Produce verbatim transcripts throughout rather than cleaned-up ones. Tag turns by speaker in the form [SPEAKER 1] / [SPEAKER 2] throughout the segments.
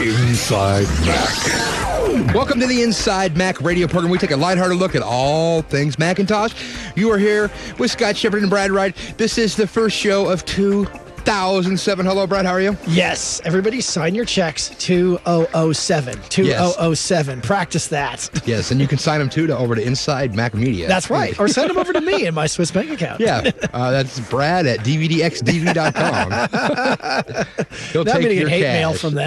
[SPEAKER 1] Inside Mac. Welcome to the Inside Mac radio program. We take a lighthearted look at all things Macintosh. You are here with Scott Shepard and Brad Wright. This is the first show of two thousand seven. Hello, Brad. How are you?
[SPEAKER 2] Yes. Everybody sign your checks two thousand seven. two thousand seven. Yes. Practice that.
[SPEAKER 1] Yes, and you can sign them, too, to, over to Inside Mac Media.
[SPEAKER 2] That's right. Or send them over to me in my Swiss bank account.
[SPEAKER 1] Yeah. Uh, that's Brad at D V D X D V dot com. He'll
[SPEAKER 2] now
[SPEAKER 1] take
[SPEAKER 2] I'm going to
[SPEAKER 1] your
[SPEAKER 2] get hate
[SPEAKER 1] cash.
[SPEAKER 2] mail from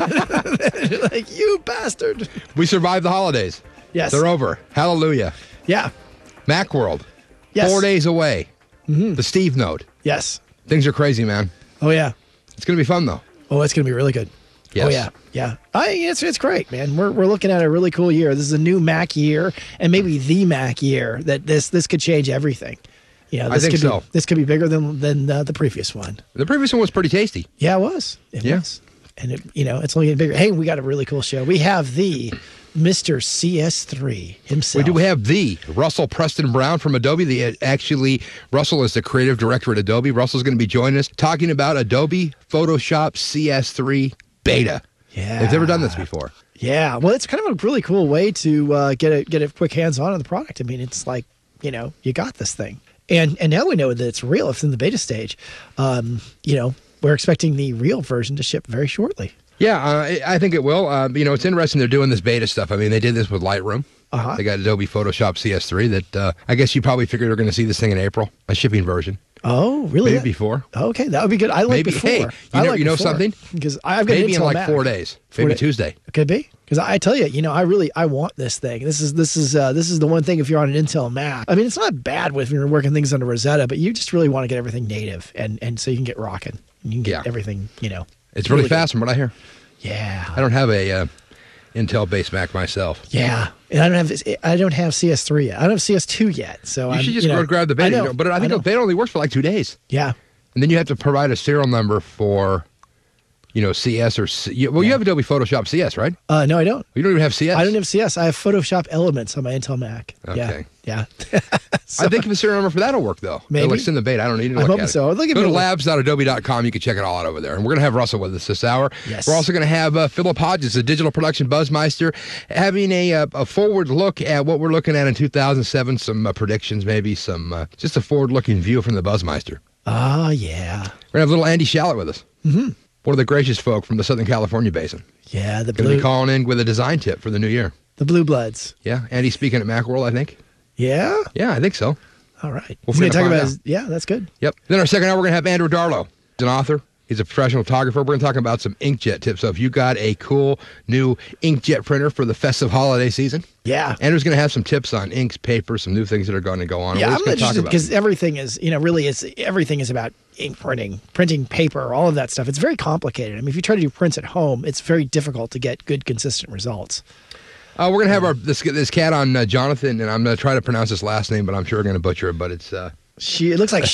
[SPEAKER 2] that. Like, you bastard.
[SPEAKER 1] We survived the holidays.
[SPEAKER 2] Yes.
[SPEAKER 1] They're over. Hallelujah.
[SPEAKER 2] Yeah.
[SPEAKER 1] Macworld.
[SPEAKER 2] Yes.
[SPEAKER 1] Four days away.
[SPEAKER 2] Mm-hmm.
[SPEAKER 1] The Steve Note.
[SPEAKER 2] Yes.
[SPEAKER 1] Things are crazy, man.
[SPEAKER 2] Oh, yeah.
[SPEAKER 1] It's going to be fun, though.
[SPEAKER 2] Oh, it's going to be really good.
[SPEAKER 1] Yes.
[SPEAKER 2] Oh, yeah. Yeah. I, it's it's great, man. We're we're looking at a really cool year. This is a new Mac year, and maybe the Mac year that this this could change everything. You know, this
[SPEAKER 1] I think
[SPEAKER 2] could
[SPEAKER 1] so.
[SPEAKER 2] Be, this could be bigger than than uh, the previous one.
[SPEAKER 1] The previous one was pretty tasty.
[SPEAKER 2] Yeah, it was. It
[SPEAKER 1] Yeah.
[SPEAKER 2] was. And, it, you know, it's only getting bigger. Hey, we got a really cool show. We have the Mister C S three himself.
[SPEAKER 1] We do have the Russell Preston Brown from Adobe. The actually, Russell is the creative director at Adobe. Russell's going to be joining us talking about Adobe Photoshop C S three Beta.
[SPEAKER 2] Yeah.
[SPEAKER 1] They've never done this before.
[SPEAKER 2] Yeah. Well, it's kind of a really cool way to uh, get a get a quick hands on on the product. I mean, it's like, you know, you got this thing. And and now we know that it's real. It's in the beta stage. Um, you know, we're expecting the real version to ship very shortly.
[SPEAKER 1] Yeah, uh, I think it will. Uh, you know, it's interesting they're doing this beta stuff. I mean, they did this with Lightroom.
[SPEAKER 2] Uh-huh.
[SPEAKER 1] They got Adobe Photoshop C S three that uh, I guess you probably figured we're going to see this thing in April, a shipping version.
[SPEAKER 2] Oh, really?
[SPEAKER 1] Maybe before.
[SPEAKER 2] Okay, that would be good. I like
[SPEAKER 1] Maybe.
[SPEAKER 2] before.
[SPEAKER 1] Hey, you
[SPEAKER 2] I
[SPEAKER 1] know,
[SPEAKER 2] like
[SPEAKER 1] you know
[SPEAKER 2] before,
[SPEAKER 1] something?
[SPEAKER 2] Because I've got
[SPEAKER 1] Maybe in
[SPEAKER 2] Intel
[SPEAKER 1] like
[SPEAKER 2] Mac.
[SPEAKER 1] four days.
[SPEAKER 2] Four
[SPEAKER 1] Maybe
[SPEAKER 2] day-
[SPEAKER 1] Tuesday.
[SPEAKER 2] Could be. Because I tell you, you know, I really I want this thing. This is this is uh, this is the one thing if you're on an Intel Mac. I mean, it's not bad with when you're working things under Rosetta, but you just really want to get everything native, and and so you can get rocking. You can get
[SPEAKER 1] Yeah.
[SPEAKER 2] everything. You know,
[SPEAKER 1] It's really,
[SPEAKER 2] really
[SPEAKER 1] fast from what I hear.
[SPEAKER 2] yeah,
[SPEAKER 1] I don't have a uh, Intel-based Mac myself.
[SPEAKER 2] yeah. And I don't have I don't have C S three yet. I don't have C S two yet. So
[SPEAKER 1] You
[SPEAKER 2] I'm,
[SPEAKER 1] should just
[SPEAKER 2] you know,
[SPEAKER 1] go grab the beta.
[SPEAKER 2] I know,
[SPEAKER 1] you know, but I think
[SPEAKER 2] know.
[SPEAKER 1] the beta only works for like two days.
[SPEAKER 2] Yeah.
[SPEAKER 1] And then you have to provide a serial number for, you know, C S or C- you- well, you
[SPEAKER 2] Yeah.
[SPEAKER 1] have Adobe Photoshop C S, right?
[SPEAKER 2] Uh, no, I don't.
[SPEAKER 1] You don't even have C S.
[SPEAKER 2] I don't have C S. I have Photoshop Elements on my Intel Mac.
[SPEAKER 1] Okay.
[SPEAKER 2] Yeah. Yeah. So-
[SPEAKER 1] I think the serial number for that'll work though.
[SPEAKER 2] Maybe.
[SPEAKER 1] At least in the beta. I don't need to
[SPEAKER 2] I'm
[SPEAKER 1] look
[SPEAKER 2] hoping
[SPEAKER 1] at it.
[SPEAKER 2] so. I'd like it
[SPEAKER 1] Go to
[SPEAKER 2] to be-
[SPEAKER 1] labs dot adobe dot com. You can check it all out over there. And we're going to have Russell with us this hour.
[SPEAKER 2] Yes.
[SPEAKER 1] We're also going to have uh, Philip Hodges, the digital production buzzmeister, having a uh, a forward look at what we're looking at in two thousand seven. Some uh, predictions, maybe some uh, just a forward-looking view from the buzzmeister.
[SPEAKER 2] Ah, yeah.
[SPEAKER 1] We're going to have little Andy Shallett with us.
[SPEAKER 2] Mm-hmm.
[SPEAKER 1] One of the gracious folk from the Southern California basin.
[SPEAKER 2] Yeah, the
[SPEAKER 1] Going to
[SPEAKER 2] blue,
[SPEAKER 1] be calling in with a design tip for the new year.
[SPEAKER 2] the blue bloods.
[SPEAKER 1] Yeah, Andy's speaking at Macworld, I think.
[SPEAKER 2] Yeah.
[SPEAKER 1] Yeah, I think so.
[SPEAKER 2] All right.
[SPEAKER 1] We'll
[SPEAKER 2] He's gonna
[SPEAKER 1] finna
[SPEAKER 2] talk
[SPEAKER 1] find
[SPEAKER 2] about
[SPEAKER 1] out.
[SPEAKER 2] his, yeah, that's good.
[SPEAKER 1] Yep. Then our second hour, we're going to have Andrew Darlow. He's an author. He's a professional photographer. We're going to talk about some inkjet tips. So if you got a cool new inkjet printer for the festive holiday season,
[SPEAKER 2] Yeah.
[SPEAKER 1] Andrew's going to have some tips on inks, paper, some new things that are going to go on.
[SPEAKER 2] Yeah,
[SPEAKER 1] We're
[SPEAKER 2] I'm
[SPEAKER 1] just gonna talk
[SPEAKER 2] interested
[SPEAKER 1] about
[SPEAKER 2] because
[SPEAKER 1] them.
[SPEAKER 2] everything is, you know, really it's everything is about ink printing, printing paper, all of that stuff. It's very complicated. I mean, if you try to do prints at home, it's very difficult to get good, consistent results.
[SPEAKER 1] Uh, we're going to have our this this cat on uh, Jonathan, and I'm going to try to pronounce his last name, but I'm sure we're going to butcher it. But it's uh,
[SPEAKER 2] She, it looks like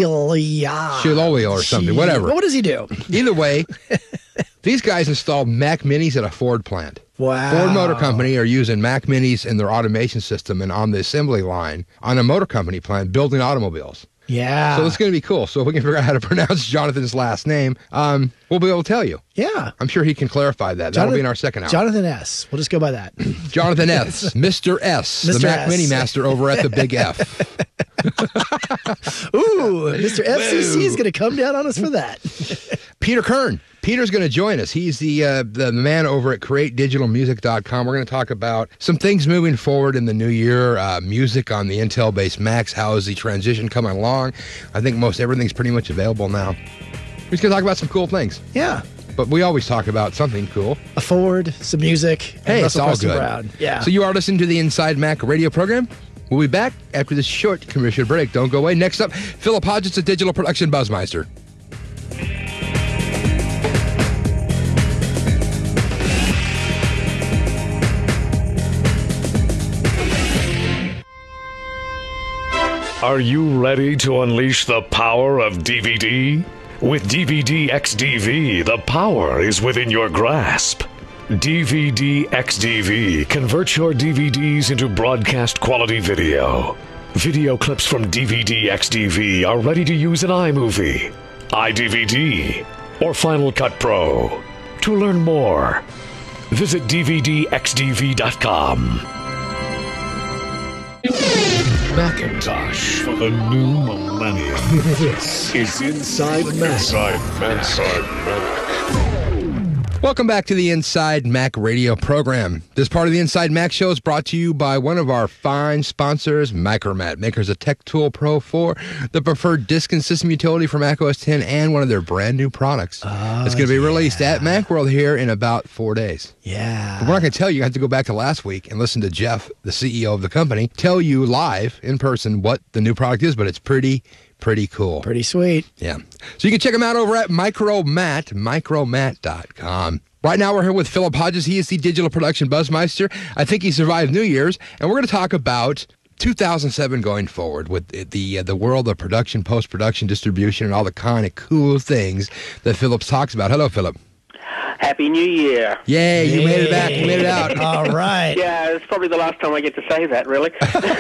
[SPEAKER 2] Sheila.
[SPEAKER 1] Shilolio or something, whatever.
[SPEAKER 2] What does he do?
[SPEAKER 1] Either way, these guys installed Mac Minis at a Ford plant.
[SPEAKER 2] Wow.
[SPEAKER 1] Ford Motor Company are using Mac Minis in their automation system and on the assembly line on a motor company plant building automobiles.
[SPEAKER 2] Yeah.
[SPEAKER 1] So it's going to be cool. So if we can figure out how to pronounce Jonathan's last name, um, we'll be able to tell you.
[SPEAKER 2] Yeah.
[SPEAKER 1] I'm sure he can clarify that. That'll be in our second hour.
[SPEAKER 2] Jonathan S. We'll just go by that.
[SPEAKER 1] Jonathan S. Mister S. The
[SPEAKER 2] Mister
[SPEAKER 1] Mac
[SPEAKER 2] S.
[SPEAKER 1] Mini Master over at the Big F.
[SPEAKER 2] Ooh, Mister F C C is going to come down on us for that.
[SPEAKER 1] Peter Kern. Peter's going to join us. He's the uh, the man over at create digital music dot com. We're going to talk about some things moving forward in the new year, uh, music on the Intel-based Macs. How is the transition coming along? I think most everything's pretty much available now. We're just going to talk about some cool things.
[SPEAKER 2] Yeah.
[SPEAKER 1] But we always talk about something cool.
[SPEAKER 2] A Ford, some music, and
[SPEAKER 1] Hey, it's
[SPEAKER 2] Russell
[SPEAKER 1] all
[SPEAKER 2] Preston
[SPEAKER 1] good.
[SPEAKER 2] Brown. Yeah.
[SPEAKER 1] So you are listening to the Inside Mac radio program. We'll be back after this short commercial break. Don't go away. Next up, Philip Hodges, a digital production buzzmeister.
[SPEAKER 3] Are you ready to unleash the power of D V D? With D V D X D V, the power is within your grasp. D V D X D V converts your D V Ds into broadcast quality video. Video clips from D V D X D V are ready to use in iMovie, iDVD, or Final Cut Pro. To learn more, visit D V D X D V dot com. Macintosh for the new millennium. This is Inside Mac. Inside Mac. Inside Mac.
[SPEAKER 1] Welcome back to the Inside Mac radio program. This part of the Inside Mac show is brought to you by one of our fine sponsors, Micromat, makers of Tech Tool Pro four, the preferred disk and system utility for Mac O S ten, and one of their brand new products.
[SPEAKER 2] Oh,
[SPEAKER 1] it's going to be
[SPEAKER 2] yeah.
[SPEAKER 1] released at Macworld here in about four days.
[SPEAKER 2] Yeah.
[SPEAKER 1] But we're not going to tell you. You have to go back to last week and listen to Jeff, the C E O of the company, tell you live in person what the new product is, but it's pretty Pretty cool.
[SPEAKER 2] Pretty sweet.
[SPEAKER 1] Yeah. So you can check them out over at Micromat, micromat dot com. Right now we're here with Philip Hodges. He is the digital production buzzmeister. I think he survived New Year's, and we're going to talk about two thousand seven going forward with the uh, the world of production, post-production, distribution, and all the kind of cool things that Phillips talks about. Hello, Philip.
[SPEAKER 4] Happy New Year.
[SPEAKER 1] Yay, you made it back. You made it out.
[SPEAKER 2] All right.
[SPEAKER 4] Yeah, it's probably the last time I get to say that, really.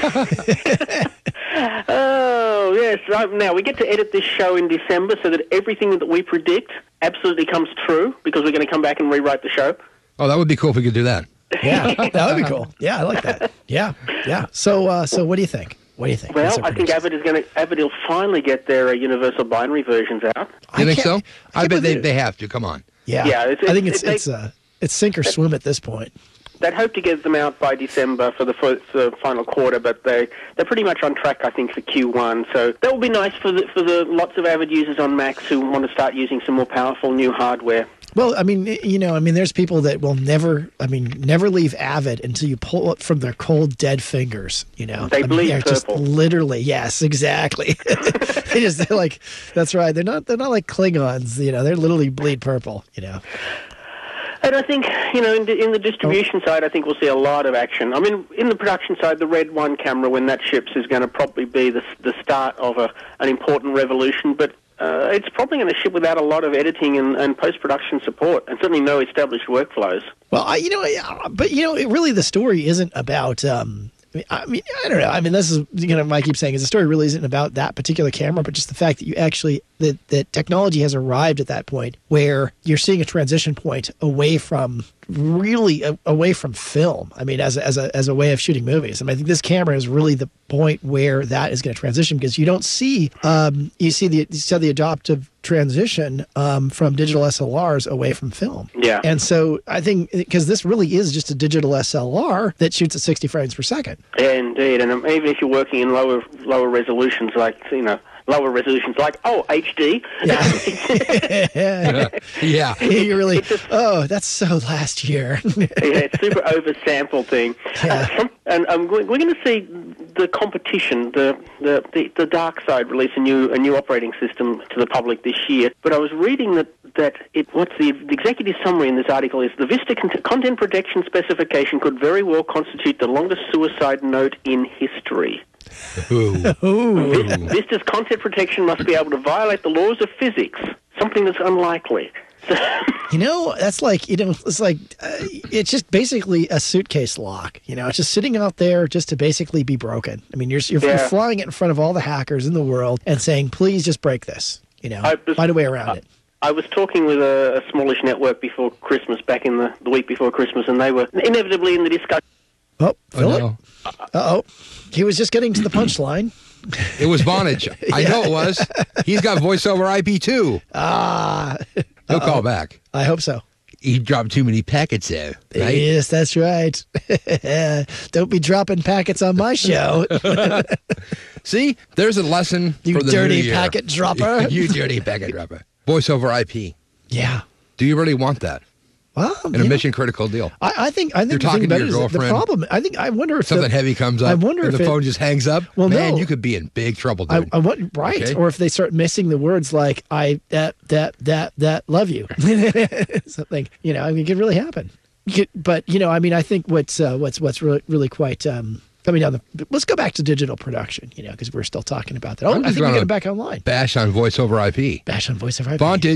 [SPEAKER 4] Oh, yes. Right now, we get to edit this show in December so that everything that we predict absolutely comes true, because we're going to come back and rewrite the show.
[SPEAKER 1] Oh, that would be cool if we could do that.
[SPEAKER 2] Yeah, that would be cool. Yeah, I like that. Yeah, yeah. So, uh, so what do you think? What do you think?
[SPEAKER 4] Well,
[SPEAKER 2] What's
[SPEAKER 4] I think Avid is going to Avid will finally get their uh, universal binary versions out.
[SPEAKER 1] You think so?
[SPEAKER 2] can't-
[SPEAKER 1] I,
[SPEAKER 2] can't
[SPEAKER 1] bet they,
[SPEAKER 2] believe it.
[SPEAKER 1] they have to. Come on.
[SPEAKER 2] Yeah,
[SPEAKER 4] Yeah, it's-
[SPEAKER 2] I think
[SPEAKER 4] it's-
[SPEAKER 2] it's
[SPEAKER 4] it-
[SPEAKER 2] it's uh, it's sink or swim at this point.
[SPEAKER 4] They'd hope to get them out by December for the, for the final quarter, but they they're pretty much on track, I think, for Q one. So that will be nice for the for the lots of Avid users on Macs who want to start using some more powerful new hardware.
[SPEAKER 2] Well, I mean, you know, I mean, there's people that will never, I mean, never leave Avid until you pull it from their cold, dead fingers. You know,
[SPEAKER 4] They
[SPEAKER 2] I mean,
[SPEAKER 4] bleed
[SPEAKER 2] they're just
[SPEAKER 4] purple.
[SPEAKER 2] literally, yes, exactly. they just they're like, that's right. They're not they're not like Klingons. You know, they're literally bleed purple. You know.
[SPEAKER 4] And I think, you know, in the, in the distribution side, I think we'll see a lot of action. I mean, in the production side, the Red one camera, when that ships, is going to probably be the, the start of a, an important revolution. But uh, it's probably going to ship without a lot of editing and, and post-production support, and certainly no established workflows.
[SPEAKER 2] Well, I, you know, yeah, but you know, it really the story isn't about. Um, I mean, I don't know. I mean, this is you know, I keep saying is the story really isn't about that particular camera, but just the fact that you actually that that technology has arrived at that point where you're seeing a transition point away from really a, away from film. I mean, as a, as a as a way of shooting movies. I mean, I think this camera is really the point where that is going to transition, because you don't see um, you see the you see the adoptive transition um, from digital S L Rs away from film.
[SPEAKER 4] Yeah.
[SPEAKER 2] And so I think because this really is just a digital S L R that shoots at sixty frames per second.
[SPEAKER 4] Yeah, indeed. And um, even if you're working in lower lower resolutions, like, you know, lower resolutions like, oh, H D.
[SPEAKER 2] Yeah.
[SPEAKER 1] Yeah.
[SPEAKER 2] You really, oh, that's so last year.
[SPEAKER 4] Yeah, it's super oversample thing.
[SPEAKER 2] Yeah.
[SPEAKER 4] Uh, some, and um, we're going to see the competition, the, the, the, the dark side, release a new a new operating system to the public this year. But I was reading that that it what's the, the executive summary in this article is the Vista con- content protection specification could very well constitute the longest suicide note in history.
[SPEAKER 1] Ooh.
[SPEAKER 2] Ooh.
[SPEAKER 4] Vista's content protection must be able to violate the laws of physics, something that's unlikely.
[SPEAKER 2] You know, that's like, you know, it's like, uh, it's just basically a suitcase lock. You know, it's just sitting out there just to basically be broken. I mean, you're, you're,
[SPEAKER 4] Yeah.
[SPEAKER 2] you're flying it in front of all the hackers in the world and saying, please just break this. You know,
[SPEAKER 4] I was-
[SPEAKER 2] find a way around it.
[SPEAKER 4] I was talking with a, a smallish network before Christmas, back in the, the week before Christmas, and they were inevitably in the discussion.
[SPEAKER 2] Oh,
[SPEAKER 1] Oh,
[SPEAKER 2] Philip?
[SPEAKER 1] no.
[SPEAKER 2] Uh-oh. He was just getting to the punchline.
[SPEAKER 1] It was Vonage. I know it was. He's got voice over I P too.
[SPEAKER 2] Ah,
[SPEAKER 1] He'll call back.
[SPEAKER 2] I hope so.
[SPEAKER 1] He dropped too many packets there. Right?
[SPEAKER 2] Yes, that's right. Don't be dropping packets on my show.
[SPEAKER 1] See, there's a lesson
[SPEAKER 2] You
[SPEAKER 1] for the
[SPEAKER 2] dirty
[SPEAKER 1] new year.
[SPEAKER 2] packet dropper.
[SPEAKER 1] You dirty packet dropper. Voice over I P.
[SPEAKER 2] Yeah.
[SPEAKER 1] Do you really want that
[SPEAKER 2] Well,
[SPEAKER 1] in
[SPEAKER 2] you
[SPEAKER 1] a
[SPEAKER 2] know,
[SPEAKER 1] mission critical deal?
[SPEAKER 2] I, I think I think
[SPEAKER 1] You're
[SPEAKER 2] the
[SPEAKER 1] talking
[SPEAKER 2] thing
[SPEAKER 1] to
[SPEAKER 2] about
[SPEAKER 1] your
[SPEAKER 2] it is that the
[SPEAKER 1] girlfriend.
[SPEAKER 2] problem. I think I wonder if
[SPEAKER 1] Something
[SPEAKER 2] the,
[SPEAKER 1] heavy comes up.
[SPEAKER 2] I wonder
[SPEAKER 1] and
[SPEAKER 2] if
[SPEAKER 1] the
[SPEAKER 2] it-
[SPEAKER 1] phone just hangs up.
[SPEAKER 2] Well,
[SPEAKER 1] Man,
[SPEAKER 2] no.
[SPEAKER 1] you could be in big trouble,
[SPEAKER 2] I,
[SPEAKER 1] dude.
[SPEAKER 2] I want right,
[SPEAKER 1] Okay.
[SPEAKER 2] or if they start missing the words like I that that that that love you, something you know. I mean, it could really happen. You could- but you know, I mean, I think what's uh, what's what's really really quite um, coming down the. Let's go back to digital production, you know, because we're still talking about that. Oh,
[SPEAKER 1] I'm
[SPEAKER 2] I
[SPEAKER 1] just
[SPEAKER 2] think we
[SPEAKER 1] gonna
[SPEAKER 2] get it back online.
[SPEAKER 1] Bash on voice over I P.
[SPEAKER 2] Bash on voice of I P.
[SPEAKER 1] Vontage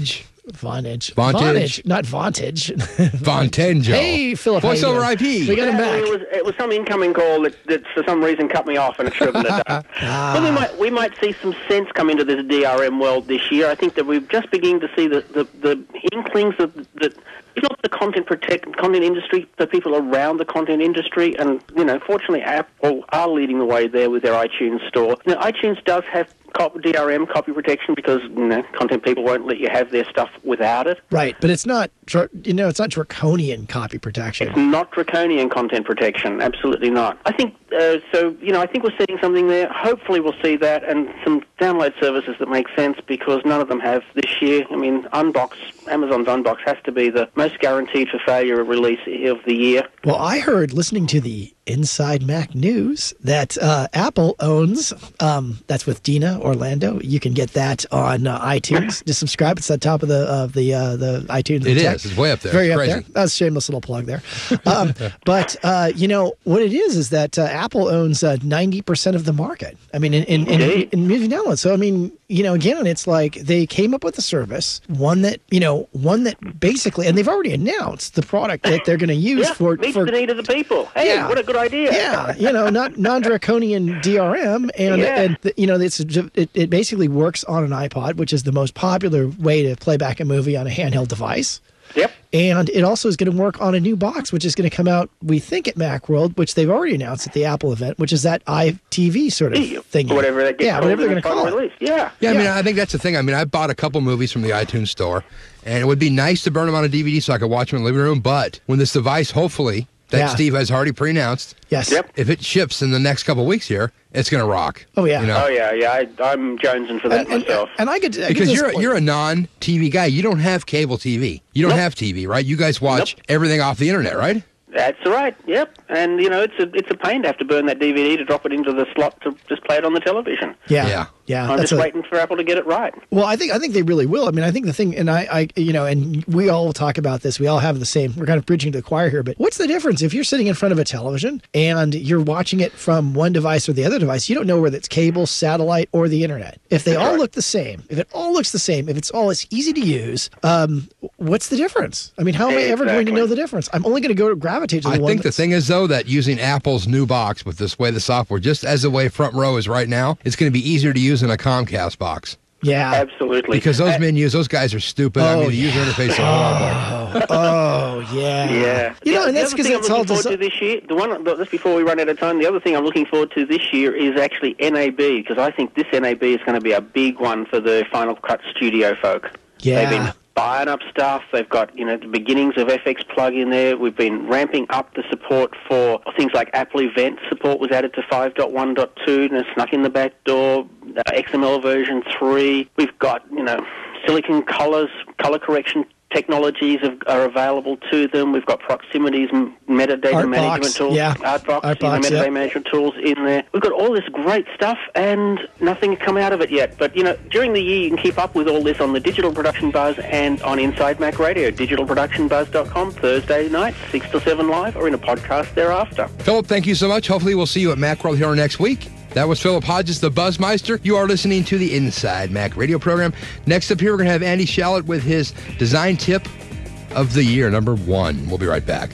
[SPEAKER 2] Vonage.
[SPEAKER 1] Vontage.
[SPEAKER 2] Not Vontage.
[SPEAKER 1] Vontage.
[SPEAKER 2] Hey, Philip.
[SPEAKER 1] Voiceover I P.
[SPEAKER 2] We got him back.
[SPEAKER 4] It was, it was some incoming call that, that for some reason cut me off and it shouldn't have done.
[SPEAKER 2] Ah.
[SPEAKER 4] Well, we might we might see some sense come into this D R M world this year. I think that we're just beginning to see the, the, the inklings of that. If not the content protect content industry, the people around the content industry, and you know, fortunately, Apple are leading the way there with their iTunes store. You know, iTunes does have D R M, copy protection, because you know, content people won't let you have their stuff without it.
[SPEAKER 2] Right, but it's not, you know, it's not draconian copy protection.
[SPEAKER 4] It's not draconian content protection. Absolutely not. I think uh, so. You know, I think we're seeing something there. Hopefully, we'll see that and some download services that make sense, because none of them have this year. I mean, Unbox, Amazon's Unbox has to be the most guaranteed for failure release of the year.
[SPEAKER 2] Well, I heard listening to the Inside Mac News that uh, Apple owns. Um, that's with Dina Orlando. You can get that on uh, iTunes. Just subscribe. It's at the top of the of the uh, the iTunes.
[SPEAKER 1] It
[SPEAKER 2] tech.
[SPEAKER 1] is. It's way up there.
[SPEAKER 2] Very
[SPEAKER 1] it's
[SPEAKER 2] up
[SPEAKER 1] crazy.
[SPEAKER 2] there. That's a shameless little plug there. Um, but uh, you know what it is is that uh, Apple owns uh, ninety percent of the market. I mean, in in, in, in music downloads. So I mean, you know, again, it's like they came up with a service, one that you know, one that basically, and they've already announced the product that they're going to use
[SPEAKER 4] yeah,
[SPEAKER 2] for
[SPEAKER 4] meets
[SPEAKER 2] for
[SPEAKER 4] the need of the people. Hey,
[SPEAKER 2] Yeah.
[SPEAKER 4] what a good idea!
[SPEAKER 2] Yeah, you know, not non-draconian D R M, and
[SPEAKER 4] Yeah.
[SPEAKER 2] and you know, it's it, it basically works on an iPod, which is the most popular way to play back a movie on a handheld device.
[SPEAKER 4] Yep.
[SPEAKER 2] And it also is going to work on a new box, which is going to come out, we think, at Macworld, which they've already announced at the Apple event, which is that I T V sort of thing.
[SPEAKER 4] Whatever that gets
[SPEAKER 2] yeah, whatever they're going to call it.
[SPEAKER 4] Release. Yeah.
[SPEAKER 1] Yeah, I mean,
[SPEAKER 2] Yeah.
[SPEAKER 1] I think that's the thing. I mean, I bought a couple movies from the iTunes store, and it would be nice to burn them on a D V D so I could watch them in the living room. But when this device, hopefully, that
[SPEAKER 2] Yeah.
[SPEAKER 1] Steve has already pre-announced,
[SPEAKER 2] Yes.
[SPEAKER 4] Yep.
[SPEAKER 1] if it ships in the next couple of weeks here, it's going to rock.
[SPEAKER 2] Oh, yeah.
[SPEAKER 1] You know?
[SPEAKER 4] Oh yeah, yeah. I, I'm jonesing for that
[SPEAKER 2] And, and,
[SPEAKER 4] myself.
[SPEAKER 2] and I could I get
[SPEAKER 1] Because
[SPEAKER 2] this
[SPEAKER 1] you're
[SPEAKER 2] point.
[SPEAKER 1] you're a non-T V guy. You don't have cable T V. You don't
[SPEAKER 4] Nope.
[SPEAKER 1] have T V, right? You guys watch
[SPEAKER 4] Nope.
[SPEAKER 1] everything off the internet, right?
[SPEAKER 4] That's right. Yep. And you know, it's a it's a pain to have to burn that D V D to drop it into the slot to just play it on the television.
[SPEAKER 2] yeah,
[SPEAKER 1] Yeah.
[SPEAKER 2] yeah.
[SPEAKER 4] I'm
[SPEAKER 2] that's
[SPEAKER 4] just
[SPEAKER 2] a-
[SPEAKER 4] waiting for Apple to get it right.
[SPEAKER 2] Well, I think I think they really will. I mean, I think the thing, and I, I, you know, and we all talk about this. We all have the same. We're kind of preaching to the choir here, but what's the difference if you're sitting in front of a television and you're watching it from one device or the other device? You don't know whether it's cable, satellite, or the internet. If they
[SPEAKER 4] That's
[SPEAKER 2] all
[SPEAKER 4] right.
[SPEAKER 2] look the same, if it all looks the same, if it's all as easy to use, um, what's the difference? I mean, how am I ever going to
[SPEAKER 4] Exactly.
[SPEAKER 2] know the difference? I'm only going to go gravitate to the
[SPEAKER 1] I
[SPEAKER 2] one.
[SPEAKER 1] think the
[SPEAKER 2] that's-
[SPEAKER 1] thing is, though, that using Apple's new box with this way the software, just as the way Front Row is right now, it's going to be easier to use than a Comcast box.
[SPEAKER 2] yeah.
[SPEAKER 4] Absolutely.
[SPEAKER 1] Because those
[SPEAKER 4] Uh,
[SPEAKER 1] menus, those guys are stupid. I
[SPEAKER 2] Oh,
[SPEAKER 1] mean, the user interface is horrible.
[SPEAKER 2] Oh yeah.
[SPEAKER 4] Yeah.
[SPEAKER 2] You know,
[SPEAKER 4] The-
[SPEAKER 2] and that's
[SPEAKER 4] the
[SPEAKER 2] because
[SPEAKER 4] other
[SPEAKER 2] it's
[SPEAKER 4] thing I'm
[SPEAKER 2] all
[SPEAKER 4] looking forward
[SPEAKER 2] desi-
[SPEAKER 4] to this year. The one just before we run out of time, the other thing I'm looking forward to this year is actually N A B, because I think this N A B is going to be a big one for the Final Cut Studio folk.
[SPEAKER 2] Yeah.
[SPEAKER 4] They've been buying up stuff. They've got, you know, the beginnings of F X Plug in there. We've been ramping up the support for things like Apple Event support was added to five point one point two and it snuck in the back door. Uh, X M L version three. We've got, you know, silicon colors, color correction technologies have, are available to them. We've got Proximity's m- metadata
[SPEAKER 2] Artbox,
[SPEAKER 4] management tools,
[SPEAKER 2] yeah.
[SPEAKER 4] Artbox,
[SPEAKER 2] Artbox,
[SPEAKER 4] you know, metadata
[SPEAKER 2] yep.
[SPEAKER 4] management tools in there. We've got all this great stuff and nothing come out of it yet. But, you know, during the year you can keep up with all this on the Digital Production Buzz and on Inside Mac Radio, digital production buzz dot com, Thursday nights, six to seven live, or in a podcast thereafter.
[SPEAKER 1] Philip, thank you so much. Hopefully we'll see you at Macworld here next week. That was Philip Hodges, the Buzzmeister. You are listening to the Inside Mac Radio program. Next up here, we're going to have Andy Shallot with his design tip of the year, number one. We'll be right back.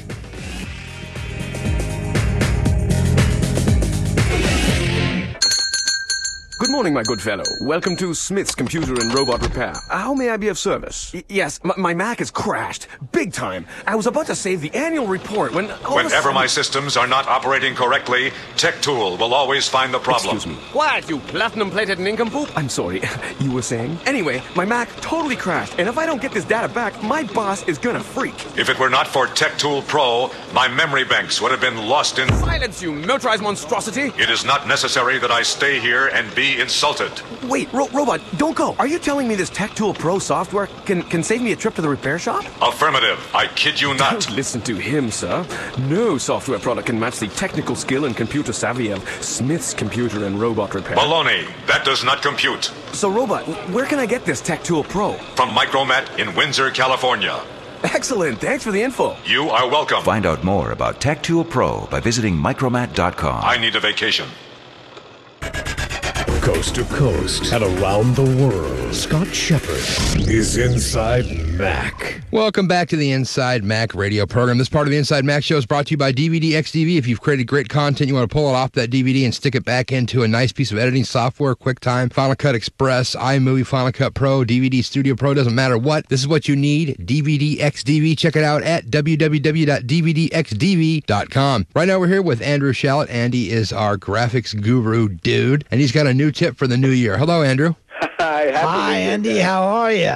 [SPEAKER 5] Good morning, my good fellow. Welcome to Smith's Computer and Robot Repair. How may I be of service? Y- yes, m- my Mac has crashed. Big time. I was about to save the annual report when... all of a
[SPEAKER 6] Whenever
[SPEAKER 5] sudden-
[SPEAKER 6] my systems are not operating correctly, TechTool will always find the problem.
[SPEAKER 5] Excuse me. What, you platinum-plated nincompoop? I'm sorry. You were saying? Anyway, my Mac totally crashed, and if I don't get this data back, my boss is gonna freak.
[SPEAKER 6] If it were not for TechTool Pro, my memory banks would have been lost in...
[SPEAKER 5] Silence, you motorized monstrosity!
[SPEAKER 6] It is not necessary that I stay here and be insulted.
[SPEAKER 5] Wait, Ro- Robot, don't go. Are you telling me this TechTool Pro software can, can save me a trip to the repair shop?
[SPEAKER 6] Affirmative. I kid you not.
[SPEAKER 5] Don't listen to him, sir. No software product can match the technical skill and computer savvy of Smith's Computer and Robot Repair.
[SPEAKER 6] Baloney. That does not compute.
[SPEAKER 5] So, Robot, where can I get this TechTool Pro?
[SPEAKER 6] From Micromat in Windsor, California.
[SPEAKER 5] Excellent. Thanks for the info.
[SPEAKER 6] You are welcome.
[SPEAKER 7] Find out more about TechTool Pro by visiting micromat dot com.
[SPEAKER 6] I need a vacation.
[SPEAKER 3] Coast to coast and around the world, Scott Shepard is Inside Mac.
[SPEAKER 1] Welcome back to the Inside Mac radio program. This part of the Inside Mac show is brought to you by D V D X D V. If you've created great content, you want to pull it off that D V D and stick it back into a nice piece of editing software, QuickTime, Final Cut Express, iMovie, Final Cut Pro, D V D Studio Pro, doesn't matter what. This is what you need, D V D X D V. Check it out at w w w dot d v d x d v dot com. Right now we're here with Andrew Shallot. Andy is our graphics guru dude, and he's got a new tip for the new year. Hello, Andrew.
[SPEAKER 4] Hi, happy
[SPEAKER 2] Hi, Andy. Day. How are you?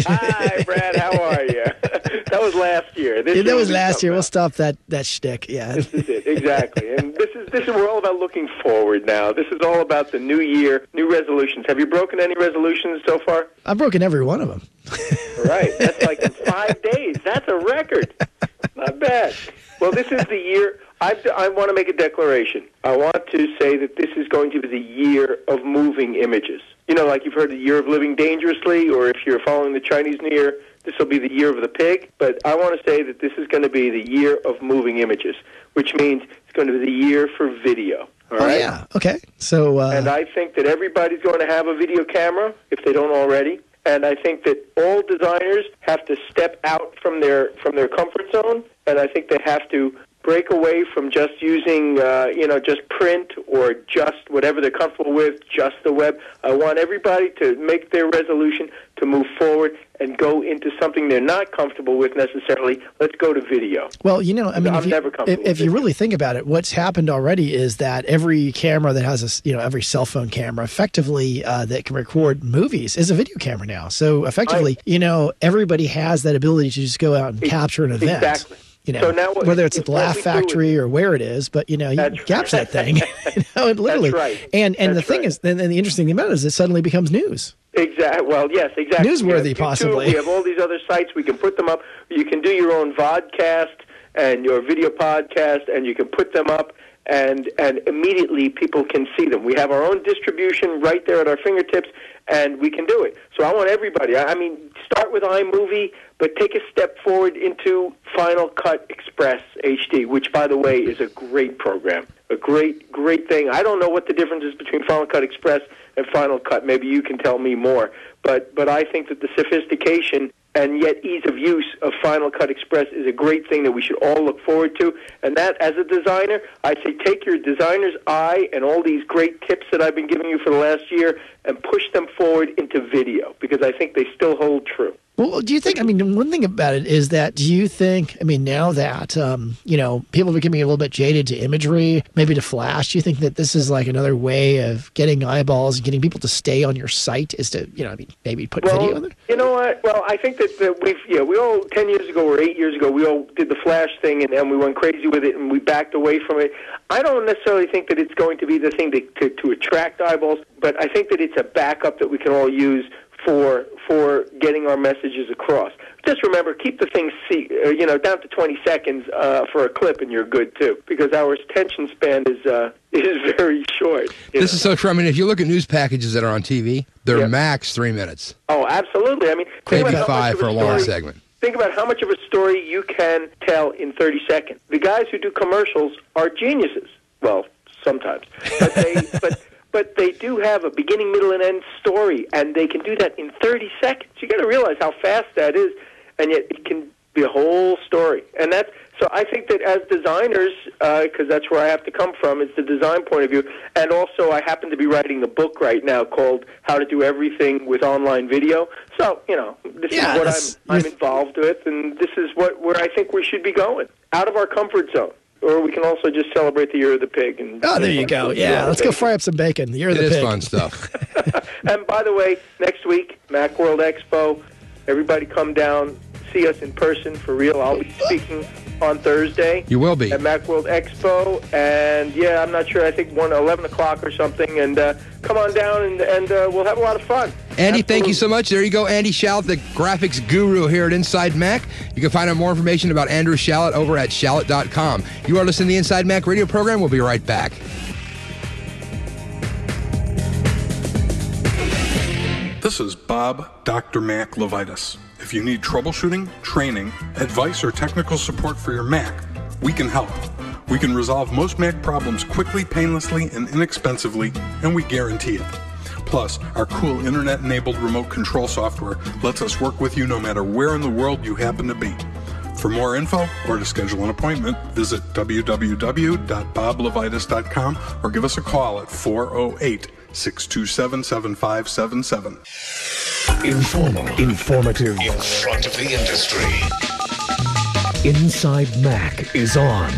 [SPEAKER 4] Hi, Brad. How are you? That was last year. This
[SPEAKER 2] yeah, that
[SPEAKER 4] year
[SPEAKER 2] was last year.
[SPEAKER 4] Else.
[SPEAKER 2] We'll stop that that shtick. Yeah,
[SPEAKER 4] this is it exactly. And this is this is we're all about looking forward now. This is all about the new year, new resolutions. Have you broken any resolutions so far?
[SPEAKER 2] I've broken every one of them.
[SPEAKER 4] Right. That's like in five days. That's a record. Not bad. Well, this is the year. I've, I want to make a declaration. I want to say that this is going to be the year of moving images. You know, like you've heard the year of living dangerously, or if you're following the Chinese New Year, this will be the year of the pig. But I want to say that this is going to be the year of moving images, which means it's going to be the year for video. All
[SPEAKER 2] oh,
[SPEAKER 4] right?
[SPEAKER 2] yeah. Okay. So, uh...
[SPEAKER 4] And I think that everybody's going to have a video camera, if they don't already. And I think that all designers have to step out from their from their comfort zone, and I think they have to break away from just using, uh, you know, just print or just whatever they're comfortable with, just the web. I want everybody to make their resolution to move forward and go into something they're not comfortable with necessarily. Let's go to video.
[SPEAKER 2] Well, you know, I mean,
[SPEAKER 4] I'm
[SPEAKER 2] if, you,
[SPEAKER 4] never comfortable
[SPEAKER 2] if, if
[SPEAKER 4] with
[SPEAKER 2] you really think about it, what's happened already is that every camera that has a, you know, every cell phone camera effectively uh, that can record movies is a video camera now. So effectively, I, you know, everybody has that ability to just go out and capture an event.
[SPEAKER 4] Exactly.
[SPEAKER 2] You know,
[SPEAKER 4] so now what,
[SPEAKER 2] whether it's at the Laugh Factory or where it is, but you know, you can capture that thing. You know, it literally.
[SPEAKER 4] That's right.
[SPEAKER 2] And and
[SPEAKER 4] That's
[SPEAKER 2] the thing
[SPEAKER 4] right.
[SPEAKER 2] is, and the interesting thing about it is, it suddenly becomes news.
[SPEAKER 4] Exactly. Well, yes, exactly.
[SPEAKER 2] Newsworthy,
[SPEAKER 4] we have
[SPEAKER 2] possibly.
[SPEAKER 4] We have all these other sites. We can put them up. You can do your own vodcast and your video podcast, and you can put them up, and and immediately people can see them. We have our own distribution right there at our fingertips, and we can do it. So I want everybody. I mean, start with iMovie, but take a step forward into Final Cut Express H D, which, by the way, is a great program. A great, great thing. I don't know what the difference is between Final Cut Express and Final Cut. Maybe you can tell me more. But but I think that the sophistication and yet ease of use of Final Cut Express is a great thing that we should all look forward to. And that, as a designer, I say take your designer's eye and all these great tips that I've been giving you for the last year and push them forward into video, because I think they still hold true.
[SPEAKER 2] Well, do you think, I mean, one thing about it is that, do you think, I mean, now that, um, you know, people are becoming a little bit jaded to imagery, maybe to Flash, do you think that this is like another way of getting eyeballs and getting people to stay on your site, is to, you know, I mean, maybe put
[SPEAKER 4] well,
[SPEAKER 2] video in there?
[SPEAKER 4] You know what? Well, I think that, that we've, you know, we all, ten years ago or eight years ago, we all did the Flash thing and, and we went crazy with it and we backed away from it. I don't necessarily think that it's going to be the thing to, to, to attract eyeballs, but I think that it's a backup that we can all use for for getting our messages across. Just remember, keep the thing, see, uh, you know, down to twenty seconds uh, for a clip, and you're good too, because our attention span is uh, is very short.
[SPEAKER 1] This
[SPEAKER 4] know?
[SPEAKER 1] is so true. I mean, if you look at news packages that are on T V, they're
[SPEAKER 4] Yep.
[SPEAKER 1] max three minutes.
[SPEAKER 4] Oh, absolutely. I mean, think
[SPEAKER 1] Maybe
[SPEAKER 4] about how much
[SPEAKER 1] five
[SPEAKER 4] of
[SPEAKER 1] for a long
[SPEAKER 4] story-
[SPEAKER 1] segment.
[SPEAKER 4] Think about how much of a story you can tell in thirty seconds. The guys who do commercials are geniuses. Well, sometimes, but they but. But they do have a beginning, middle, and end story, and they can do that in thirty seconds. You got to realize how fast that is, and yet it can be a whole story. And that's so. I think that as designers, because uh, that's where I have to come from, is the design point of view. And also, I happen to be writing a book right now called "How to Do Everything with Online Video." So, you know, this
[SPEAKER 2] Yeah,
[SPEAKER 4] is what
[SPEAKER 2] that's-
[SPEAKER 4] I'm I'm involved with, and this is what where I think we should be going, out of our comfort zone. Or we can also just celebrate the year of the pig. And
[SPEAKER 2] Oh, there you go. Yeah, let's go fry up some bacon. The year of
[SPEAKER 1] It
[SPEAKER 2] the
[SPEAKER 1] is
[SPEAKER 2] pig.
[SPEAKER 1] fun stuff.
[SPEAKER 4] And by the way, next week, Macworld Expo, everybody come down, see us in person for real. I'll be speaking on Thursday.
[SPEAKER 1] You will be.
[SPEAKER 4] At Macworld Expo, and yeah, I'm not sure, I think one eleven o'clock or something, and uh, come on down and, and uh, we'll have a lot of fun.
[SPEAKER 1] Andy, thank you
[SPEAKER 4] Absolutely.
[SPEAKER 1] so much. There you go, Andy Shallot, the graphics guru here at Inside Mac. You can find out more information about Andrew Shallot over at shallot dot com. You are listening to the Inside Mac radio program. We'll be right back.
[SPEAKER 7] This is Bob, Doctor Mac Levitas. If you need troubleshooting, training, advice, or technical support for your Mac, we can help. We can resolve most Mac problems quickly, painlessly, and inexpensively, and we guarantee it. Plus, our cool internet-enabled remote control software lets us work with you no matter where in the world you happen to be. For more info or to schedule an appointment, visit w w w dot bob levitas dot com or give us a call at four oh eight, six two seven, seven five seven seven.
[SPEAKER 3] Informal, informative, in front of the industry. Inside Mac is on.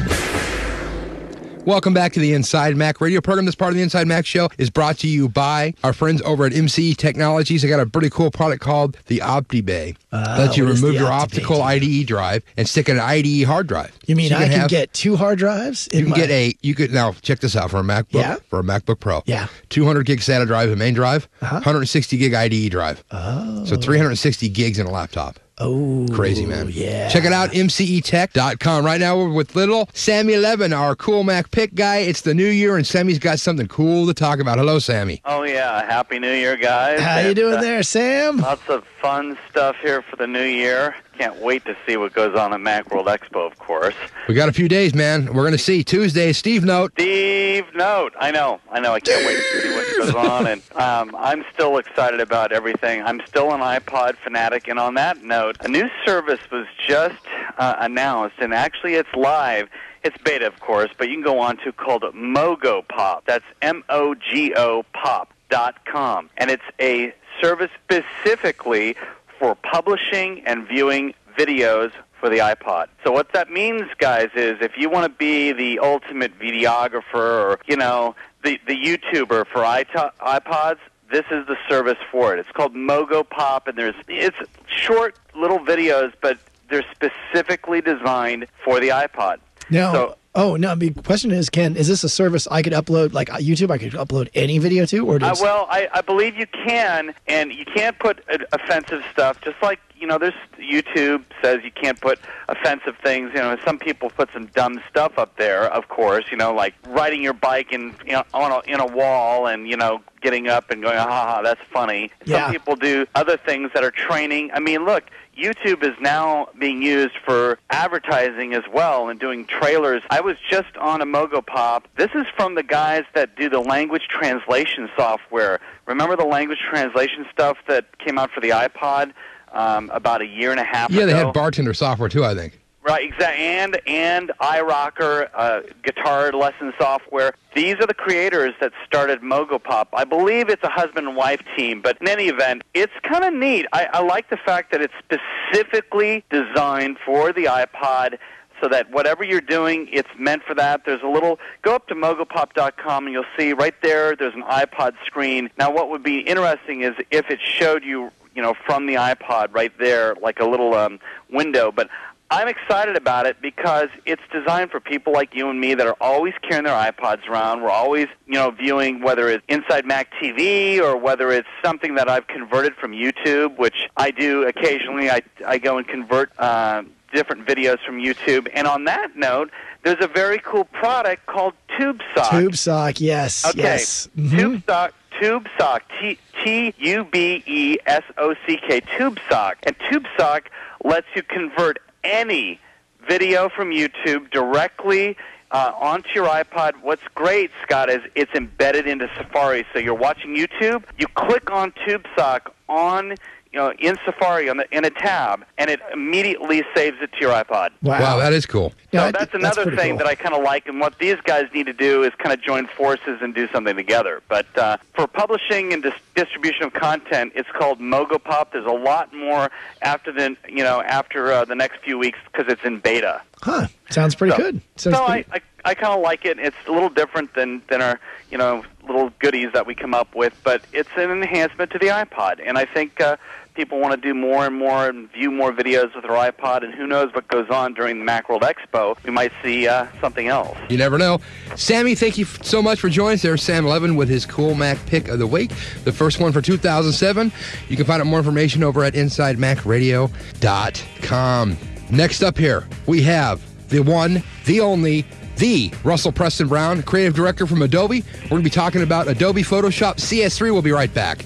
[SPEAKER 1] Welcome back to the Inside Mac radio program. This part of the Inside Mac show is brought to you by our friends over at M C E Technologies. They got a pretty cool product called the OptiBay. Uh, Lets you remove your optical I D E drive and stick an I D E hard drive.
[SPEAKER 2] You mean
[SPEAKER 1] so you
[SPEAKER 2] I
[SPEAKER 1] can,
[SPEAKER 2] can
[SPEAKER 1] have,
[SPEAKER 2] get two hard drives? In
[SPEAKER 1] you can
[SPEAKER 2] my...
[SPEAKER 1] get a, you could, now check this out for a MacBook,
[SPEAKER 2] yeah?
[SPEAKER 1] for a MacBook Pro.
[SPEAKER 2] Yeah.
[SPEAKER 1] two hundred gig SATA drive, a main drive,
[SPEAKER 2] uh-huh.
[SPEAKER 1] one hundred sixty gig I D E drive.
[SPEAKER 2] Oh.
[SPEAKER 1] So three hundred sixty gigs in a laptop.
[SPEAKER 2] Oh,
[SPEAKER 1] crazy, man.
[SPEAKER 2] Yeah.
[SPEAKER 1] Check it out, M C E tech dot com. Right now, we're with little Sammy Levin, our cool Mac pick guy. It's the new year, and Sammy's got something cool to talk about. Hello, Sammy.
[SPEAKER 8] Oh, yeah. Happy New Year, guys.
[SPEAKER 2] How and, you doing uh, there, Sam?
[SPEAKER 8] Lots of fun stuff here for the new year. Can't wait to see what goes on at Macworld Expo, of course.
[SPEAKER 1] We got a few days, man. We're going to see Tuesday, Steve Note.
[SPEAKER 8] Steve Note. I know. I know. I can't wait to see what goes on. And um, I'm still excited about everything. I'm still an iPod fanatic. And on that note, a new service was just uh, announced, and actually it's live. It's beta, of course, but you can go on to called Mogo Pop. That's M O G O pop dot com. And it's a service specifically for publishing and viewing videos for the iPod. So what that means, guys, is if you want to be the ultimate videographer or, you know, the, the YouTuber for iPods, this is the service for it. It's called Mogo Pop, and there's it's short little videos, but they're specifically designed for the iPod.
[SPEAKER 2] Now,
[SPEAKER 8] so,
[SPEAKER 2] oh, no, the question is, Ken, is this a service I could upload, like YouTube, I could upload any video to? Or does...
[SPEAKER 8] uh, well, I, I believe you can, and you can't put uh, offensive stuff, just like, you know, there's YouTube says you can't put offensive things. You know, some people put some dumb stuff up there, of course, you know, like riding your bike in, you know, on a, in a wall and, you know, getting up and going, ha ha, that's funny.
[SPEAKER 2] Yeah.
[SPEAKER 8] Some people do other things that are training. I mean, look, YouTube is now being used for advertising as well and doing trailers. I was just on a Mogo Pop. This is from the guys that do the language translation software. Remember the language translation stuff that came out for the iPod um, about a year and a half
[SPEAKER 1] yeah,
[SPEAKER 8] ago?
[SPEAKER 1] Yeah, they had Bartender software too, I think.
[SPEAKER 8] Right, exactly, and and iRocker, uh, guitar lesson software. These are the creators that started Mogo Pop. I believe it's a husband and wife team, but in any event, it's kind of neat. I, I like the fact that it's specifically designed for the iPod, so that whatever you're doing, it's meant for that. There's a little, go up to mogo pop dot com and you'll see right there, there's an iPod screen. Now what would be interesting is if it showed you, you know, from the iPod right there, like a little um, window, but I'm excited about it because it's designed for people like you and me that are always carrying their iPods around. We're always, you know, viewing whether it's Inside Mac T V or whether it's something that I've converted from YouTube, which I do occasionally. I, I go and convert uh, different videos from YouTube. And on that note, there's a very cool product called TubeSock.
[SPEAKER 2] TubeSock, yes.
[SPEAKER 8] Okay.
[SPEAKER 2] Yes. Mm-hmm.
[SPEAKER 8] TubeSock. TubeSock, T T U B E S O C K, TubeSock. And TubeSock lets you convert any video from YouTube directly uh, onto your iPod. What's great, Scott, is it's embedded into Safari. So you're watching YouTube, you click on TubeSock on, you know, in Safari on the, in a tab, and it immediately saves it to your iPod.
[SPEAKER 2] Wow,
[SPEAKER 1] wow that is cool.
[SPEAKER 8] So
[SPEAKER 2] Yeah,
[SPEAKER 8] that's another
[SPEAKER 2] that's
[SPEAKER 8] thing
[SPEAKER 2] cool.
[SPEAKER 8] that I kind of like, and what these guys need to do is kind of join forces and do something together. But uh, for publishing and dis- distribution of content, it's called Mogo Pop. There's a lot more after the you know after uh, the next few weeks because it's in beta.
[SPEAKER 2] Huh. Sounds pretty
[SPEAKER 8] So-
[SPEAKER 2] good. Sounds
[SPEAKER 8] so
[SPEAKER 2] pretty...
[SPEAKER 8] I, I, I kind of like it. It's a little different than, than our, you know, little goodies that we come up with, but it's an enhancement to the iPod. And I think uh, people want to do more and more and view more videos with their iPod, and who knows what goes on during the Macworld Expo. We might see uh, something else.
[SPEAKER 1] You never know. Sammy, thank you f- so much for joining us. There's Sam Levin with his cool Mac pick of the week, the first one for two thousand seven. You can find out more information over at inside mac radio dot com. Next up here, we have the one, the only, the Russell Preston Brown, creative director from Adobe. We're going to be talking about Adobe Photoshop C S three. We'll be right back.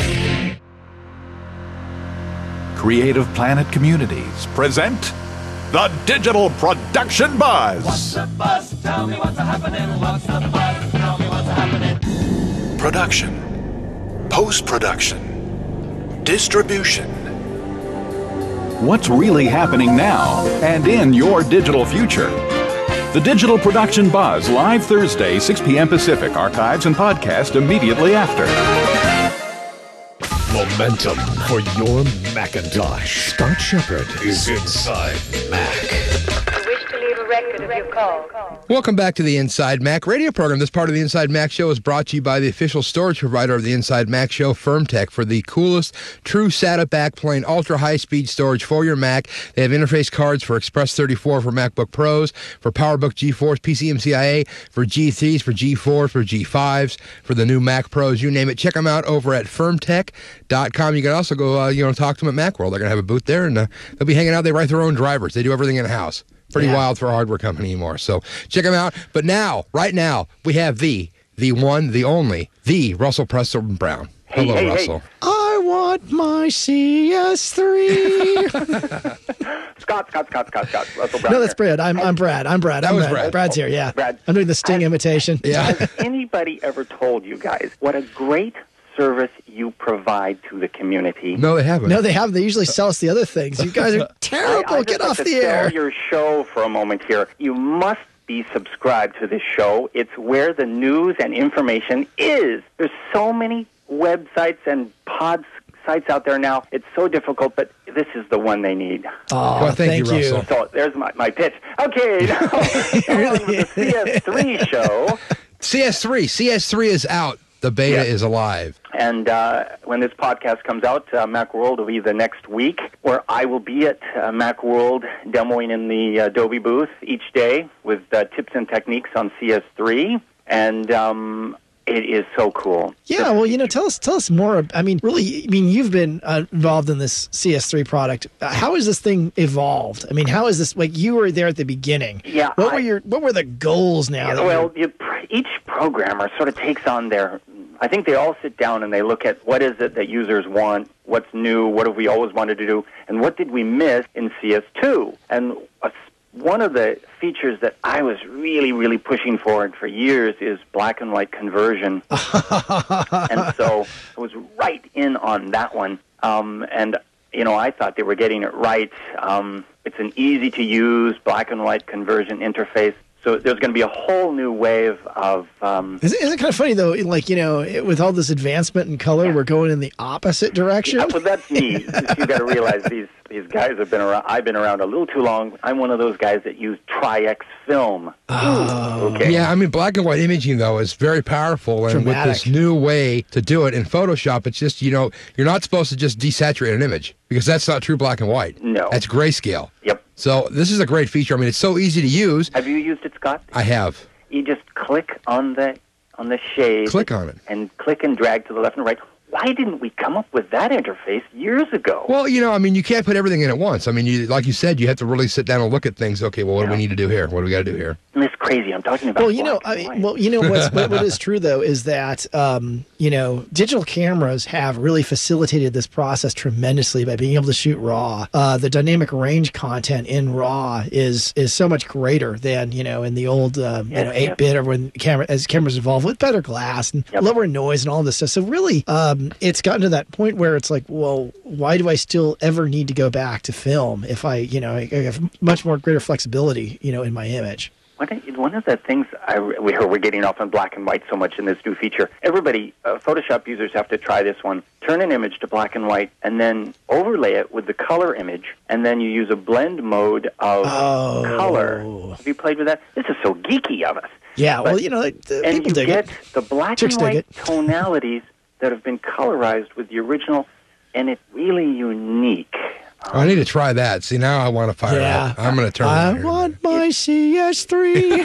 [SPEAKER 9] Creative Planet Communities present the Digital Production Buzz.
[SPEAKER 10] What's the buzz? Tell me what's happening. What's the buzz? Tell me what's happening.
[SPEAKER 11] Production, post-production, distribution.
[SPEAKER 9] What's really happening now and in your digital future? The Digital Production Buzz, live Thursday, six p.m. Pacific. Archives and podcast immediately after.
[SPEAKER 3] Momentum for your Macintosh. Scott Shepard is Inside Mac.
[SPEAKER 12] I wish to leave a record of your call.
[SPEAKER 1] Welcome back to the Inside Mac radio program. This part of the Inside Mac Show is brought to you by the official storage provider of the Inside Mac Show, FirmTech, for the coolest true SATA backplane ultra high-speed storage for your Mac. They have interface cards for Express thirty-four for MacBook Pros, for PowerBook GeForce, P C M C I A, for G threes, for G fours, for G fives, for the new Mac Pros, you name it. Check them out over at firmtech dot com. You can also go, uh, you know, talk to them at Macworld. They're going to have a booth there, and uh, they'll be hanging out. They write their own drivers. They do everything in-house. Pretty yeah. wild for a hardware company anymore. So check them out. But now, right now, we have the, the one, the only, the Russell Preston Brown.
[SPEAKER 13] Hey,
[SPEAKER 1] Hello,
[SPEAKER 13] hey,
[SPEAKER 1] Russell.
[SPEAKER 13] Hey.
[SPEAKER 2] I want my C S three.
[SPEAKER 13] Scott, Scott, Scott, Scott, Scott. Russell Brown.
[SPEAKER 2] No, that's Brad. I'm, I'm Brad. I'm Brad.
[SPEAKER 1] That
[SPEAKER 2] I'm
[SPEAKER 1] was
[SPEAKER 2] Brad.
[SPEAKER 1] Brad.
[SPEAKER 2] Brad's here, yeah.
[SPEAKER 13] Brad.
[SPEAKER 2] I'm doing the Sting
[SPEAKER 13] has,
[SPEAKER 2] imitation.
[SPEAKER 1] Yeah.
[SPEAKER 13] Has anybody ever told you guys what a great service you provide to the community?
[SPEAKER 1] No, they haven't.
[SPEAKER 2] No, they haven't. They usually sell us the other things. You guys are terrible.
[SPEAKER 13] I, I
[SPEAKER 2] Get
[SPEAKER 13] just
[SPEAKER 2] off
[SPEAKER 13] like
[SPEAKER 2] the
[SPEAKER 13] to
[SPEAKER 2] air.
[SPEAKER 13] sell your show for a moment here. You must be subscribed to this show. It's where the news and information is. There's so many websites and pod sites out there now. It's so difficult, but this is the one they need.
[SPEAKER 2] Oh,
[SPEAKER 1] well, thank,
[SPEAKER 2] thank
[SPEAKER 1] you,
[SPEAKER 2] you.
[SPEAKER 1] Russell.
[SPEAKER 13] So there's my, my pitch. Okay, now on with the C S three show.
[SPEAKER 1] C S three. C S three is out. The beta
[SPEAKER 13] Yes.
[SPEAKER 1] is alive.
[SPEAKER 13] And uh, when this podcast comes out, uh, Macworld will be the next week, where I will be at uh, Macworld demoing in the Adobe booth each day with uh, tips and techniques on C S three. And um, it is so cool.
[SPEAKER 2] Yeah, well, you know, tell us tell us more. I mean, really, I mean, you've been uh, involved in this C S three product. Uh, how has this thing evolved? I mean, how is this, like, you were there at the beginning.
[SPEAKER 13] Yeah.
[SPEAKER 2] What
[SPEAKER 13] I,
[SPEAKER 2] were your What were the goals now?
[SPEAKER 13] Yeah,
[SPEAKER 2] that
[SPEAKER 13] well, you, each programmer sort of takes on their, I think they all sit down and they look at what is it that users want, what's new, what have we always wanted to do, and what did we miss in C S two? And a, one of the features that I was really, really pushing forward for years is black and white conversion. And so I was right in on that one. Um, and, you know, I thought they were getting it right. Um, it's an easy-to-use black and white conversion interface. So there's going to be a whole new wave of... Um,
[SPEAKER 2] Isn't, isn't it kind of funny, though, like, you know, it, with all this advancement in color, yeah. we're going in the opposite direction?
[SPEAKER 13] Yeah, well, that's me. You've got to realize these, these guys have been around. I've been around a little too long. I'm one of those guys that use Tri-X film.
[SPEAKER 2] Oh.
[SPEAKER 13] Okay.
[SPEAKER 1] Yeah, I mean, black and white imaging, though, is very powerful. And
[SPEAKER 2] Dramatic.
[SPEAKER 1] with this new way to do it in Photoshop, it's just, you know, you're not supposed to just desaturate an image because that's not true black and white.
[SPEAKER 13] No.
[SPEAKER 1] That's grayscale.
[SPEAKER 13] Yep.
[SPEAKER 1] So this is a great feature. I mean, it's so easy to use.
[SPEAKER 13] Have you used it, Scott?
[SPEAKER 1] I have.
[SPEAKER 13] You just click on the on the shade.
[SPEAKER 1] Click on it.
[SPEAKER 13] And click and drag to the left and right. Why didn't we come up with that interface years ago?
[SPEAKER 1] Well, you know, I mean, you can't put everything in at once. I mean, you, like you said, you have to really sit down and look at things. Okay, well, what yeah. do we need to do here? What do we got to do here?
[SPEAKER 13] And it's crazy. I'm talking about.
[SPEAKER 2] Well, you know, I mean, well, you know what's, what, what is true though is that um, you know, digital cameras have really facilitated this process tremendously by being able to shoot RAW. Uh, the dynamic range content in RAW is is so much greater than you know in the old uh, yes, you know eight bit yep. or when camera as cameras evolved with better glass and yep. lower noise and all this stuff. So really, um, it's gotten to that point where it's like, well, why do I still ever need to go back to film if I, you know, I have much more greater flexibility, you know, in my image.
[SPEAKER 13] One of the things I, we heard, we're getting off on black and white so much in this new feature. Everybody, uh, Photoshop users have to try this one. Turn an image to black and white and then overlay it with the color image, and then you use a blend mode of oh. color. Have you played with that? This is so geeky of us.
[SPEAKER 2] Yeah,
[SPEAKER 13] but,
[SPEAKER 2] well, you know, the
[SPEAKER 13] and
[SPEAKER 2] people
[SPEAKER 13] you
[SPEAKER 2] dig
[SPEAKER 13] get
[SPEAKER 2] it.
[SPEAKER 13] the black
[SPEAKER 2] Chicks
[SPEAKER 13] and white
[SPEAKER 2] dig it.
[SPEAKER 13] tonalities that have been colorized with the original, and it's really unique.
[SPEAKER 1] Oh, I need to try that. See, now I want to fire
[SPEAKER 2] yeah.
[SPEAKER 1] up. I'm going to turn
[SPEAKER 2] I
[SPEAKER 1] it on
[SPEAKER 2] want here. my C S three.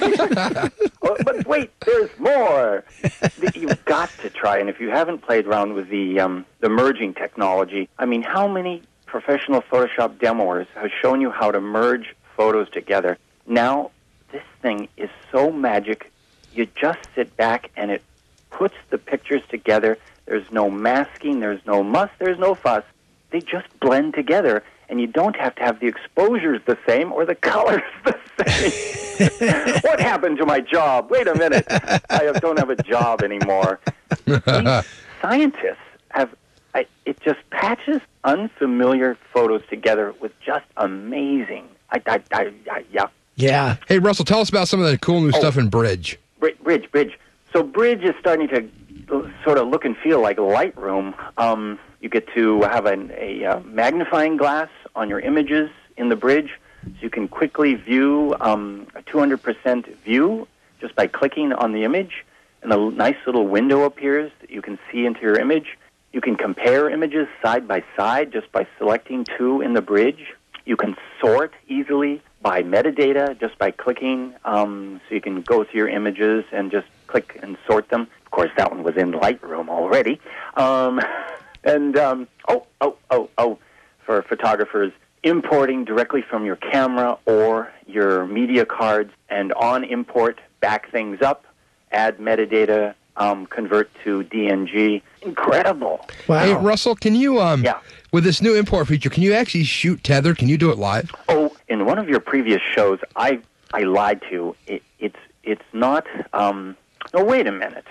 [SPEAKER 13] oh, but wait, there's more. You've got to try, and if you haven't played around with the um, the merging technology, I mean, how many professional Photoshop demoers have shown you how to merge photos together? Now, this thing is so magic. You just sit back, and it puts the pictures together. There's no masking. There's no muss. There's no fuss. They just blend together, and you don't have to have the exposures the same or the colors the same. What happened to my job? Wait a minute. I have, don't have a job anymore. These scientists have, I, it just patches unfamiliar photos together with just amazing. I, I, I, I, yeah.
[SPEAKER 2] Yeah.
[SPEAKER 1] Hey, Russell, tell us about some of the cool new
[SPEAKER 13] Oh.
[SPEAKER 1] stuff in Bridge.
[SPEAKER 13] Bridge, Bridge, Bridge. So Bridge is starting to sort of look and feel like Lightroom. Um, you get to have an, a uh, magnifying glass on your images in the Bridge, so you can quickly view um, a two hundred percent view just by clicking on the image, and a nice little window appears that you can see into your image. You can compare images side by side just by selecting two in the Bridge. You can sort easily by metadata just by clicking, um, so you can go through your images and just click and sort them. Of course, that one was in Lightroom already. Um, and, um, oh, oh, oh, oh, for photographers, importing directly from your camera or your media cards, and on import, back things up, add metadata, um, convert to D N G. Incredible.
[SPEAKER 2] Wow.
[SPEAKER 1] Hey, Russell, can you, um,
[SPEAKER 13] Yeah.
[SPEAKER 1] with this new import feature, can you actually shoot tethered? Can you do it live?
[SPEAKER 13] Oh, in one of your previous shows, I I lied to you. It, it's it's not. Um, no, wait a minute.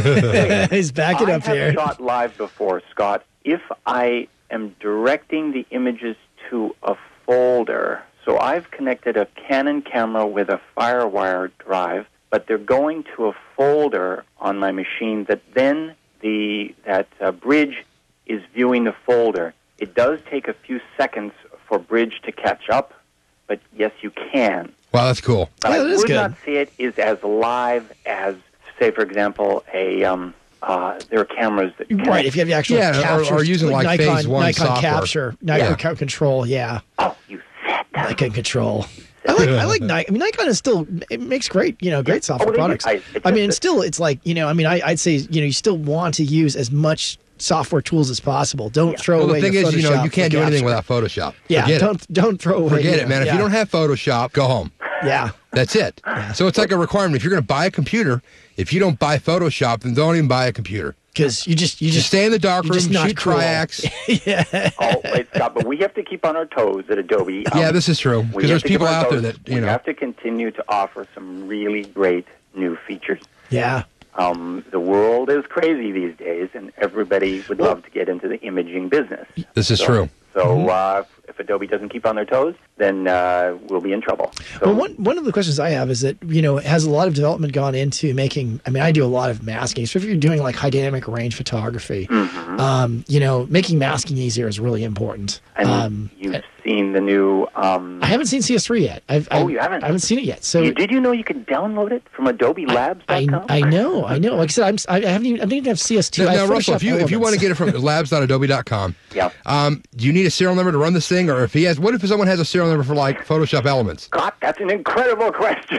[SPEAKER 2] He's backing
[SPEAKER 13] I
[SPEAKER 2] up
[SPEAKER 13] have
[SPEAKER 2] here.
[SPEAKER 13] shot live before, Scott. If I am directing the images to a folder, so I've connected a Canon camera with a FireWire drive, but they're going to a folder on my machine that then the that uh, Bridge is viewing the folder. It does take a few seconds for Bridge to catch up, but yes, you can.
[SPEAKER 1] Wow, that's cool.
[SPEAKER 13] But
[SPEAKER 2] Yeah,
[SPEAKER 13] I
[SPEAKER 2] that is
[SPEAKER 13] would
[SPEAKER 2] good.
[SPEAKER 13] not say it is as live as, say, for example, a um, uh, there are cameras that can
[SPEAKER 2] Right, if you have the actual
[SPEAKER 1] Yeah, or-
[SPEAKER 2] capture,
[SPEAKER 1] or using, like,
[SPEAKER 2] Nikon,
[SPEAKER 1] Phase One
[SPEAKER 2] Nikon
[SPEAKER 1] software.
[SPEAKER 2] capture, Nikon
[SPEAKER 1] Yeah.
[SPEAKER 2] ca- control, yeah.
[SPEAKER 13] Oh, you said that.
[SPEAKER 2] Nikon control. I like I like Nikon. I mean, Nikon is still it makes great you know great software
[SPEAKER 13] Oh, they do.
[SPEAKER 2] products.
[SPEAKER 13] I-
[SPEAKER 2] I,
[SPEAKER 13] it's
[SPEAKER 2] mean,
[SPEAKER 13] just
[SPEAKER 2] it's still it's like you know I mean I, I'd say you know you still want to use as much software tools as possible. Don't throw
[SPEAKER 1] Well,
[SPEAKER 2] away
[SPEAKER 1] the thing
[SPEAKER 2] your
[SPEAKER 1] is, you know,
[SPEAKER 2] Photoshop
[SPEAKER 1] you can't
[SPEAKER 2] for
[SPEAKER 1] do anything
[SPEAKER 2] capture.
[SPEAKER 1] without Photoshop.
[SPEAKER 2] Yeah,
[SPEAKER 1] Forget
[SPEAKER 2] don't
[SPEAKER 1] it.
[SPEAKER 2] don't throw away.
[SPEAKER 1] Forget
[SPEAKER 2] you
[SPEAKER 1] it,
[SPEAKER 2] know,
[SPEAKER 1] man. If
[SPEAKER 2] yeah.
[SPEAKER 1] you don't have Photoshop, go home.
[SPEAKER 2] yeah.
[SPEAKER 1] That's it. So it's like a requirement. If you're going to buy a computer, if you don't buy Photoshop, then don't even buy a computer.
[SPEAKER 2] Because you just you
[SPEAKER 1] Just
[SPEAKER 2] just
[SPEAKER 1] stay in the dark
[SPEAKER 2] you're
[SPEAKER 1] room,
[SPEAKER 2] just not
[SPEAKER 1] shoot
[SPEAKER 2] cool.
[SPEAKER 1] triacs.
[SPEAKER 2] yeah.
[SPEAKER 13] Oh, wait, Scott, but we have to keep on our toes at Adobe. Um,
[SPEAKER 1] Yeah, this is true.
[SPEAKER 13] we
[SPEAKER 1] Because
[SPEAKER 13] have
[SPEAKER 1] there's
[SPEAKER 13] to keep
[SPEAKER 1] people
[SPEAKER 13] on our
[SPEAKER 1] out there
[SPEAKER 13] toes.
[SPEAKER 1] that, you
[SPEAKER 13] we
[SPEAKER 1] know.
[SPEAKER 13] have to continue to offer some really great new features.
[SPEAKER 2] Yeah.
[SPEAKER 13] Um, the world is crazy these days, and everybody would love to get into the imaging business.
[SPEAKER 1] This is
[SPEAKER 13] So-
[SPEAKER 1] true.
[SPEAKER 13] So uh, if Adobe doesn't keep on their toes, then uh, we'll be in trouble. So,
[SPEAKER 2] Well, one one of the questions I have is that you know has a lot of development gone into making? I mean, I do a lot of masking. So if you're doing like high dynamic range photography,
[SPEAKER 13] Mhm.
[SPEAKER 2] um, you know, making masking easier is really important.
[SPEAKER 13] and
[SPEAKER 2] Um,
[SPEAKER 13] you've seen the new... Um,
[SPEAKER 2] I haven't seen C S three yet. I've,
[SPEAKER 13] Oh,
[SPEAKER 2] I've-
[SPEAKER 13] you haven't?
[SPEAKER 2] I haven't seen it yet. So
[SPEAKER 13] you, did you know you could download it from Adobe Labs dot
[SPEAKER 2] I,
[SPEAKER 13] com?
[SPEAKER 2] I know, I know. Like I said, I'm, I haven't even. I didn't even have C S two.
[SPEAKER 1] Now,
[SPEAKER 2] I
[SPEAKER 1] now
[SPEAKER 2] have
[SPEAKER 1] Russell,
[SPEAKER 2] Photoshop
[SPEAKER 1] if you if you want to get it from labs dot adobe dot com,
[SPEAKER 13] Yeah.
[SPEAKER 1] um, do you need a serial number to run this thing, or if he has, what if someone has a serial number for like Photoshop Elements?
[SPEAKER 13] God, that's an incredible question.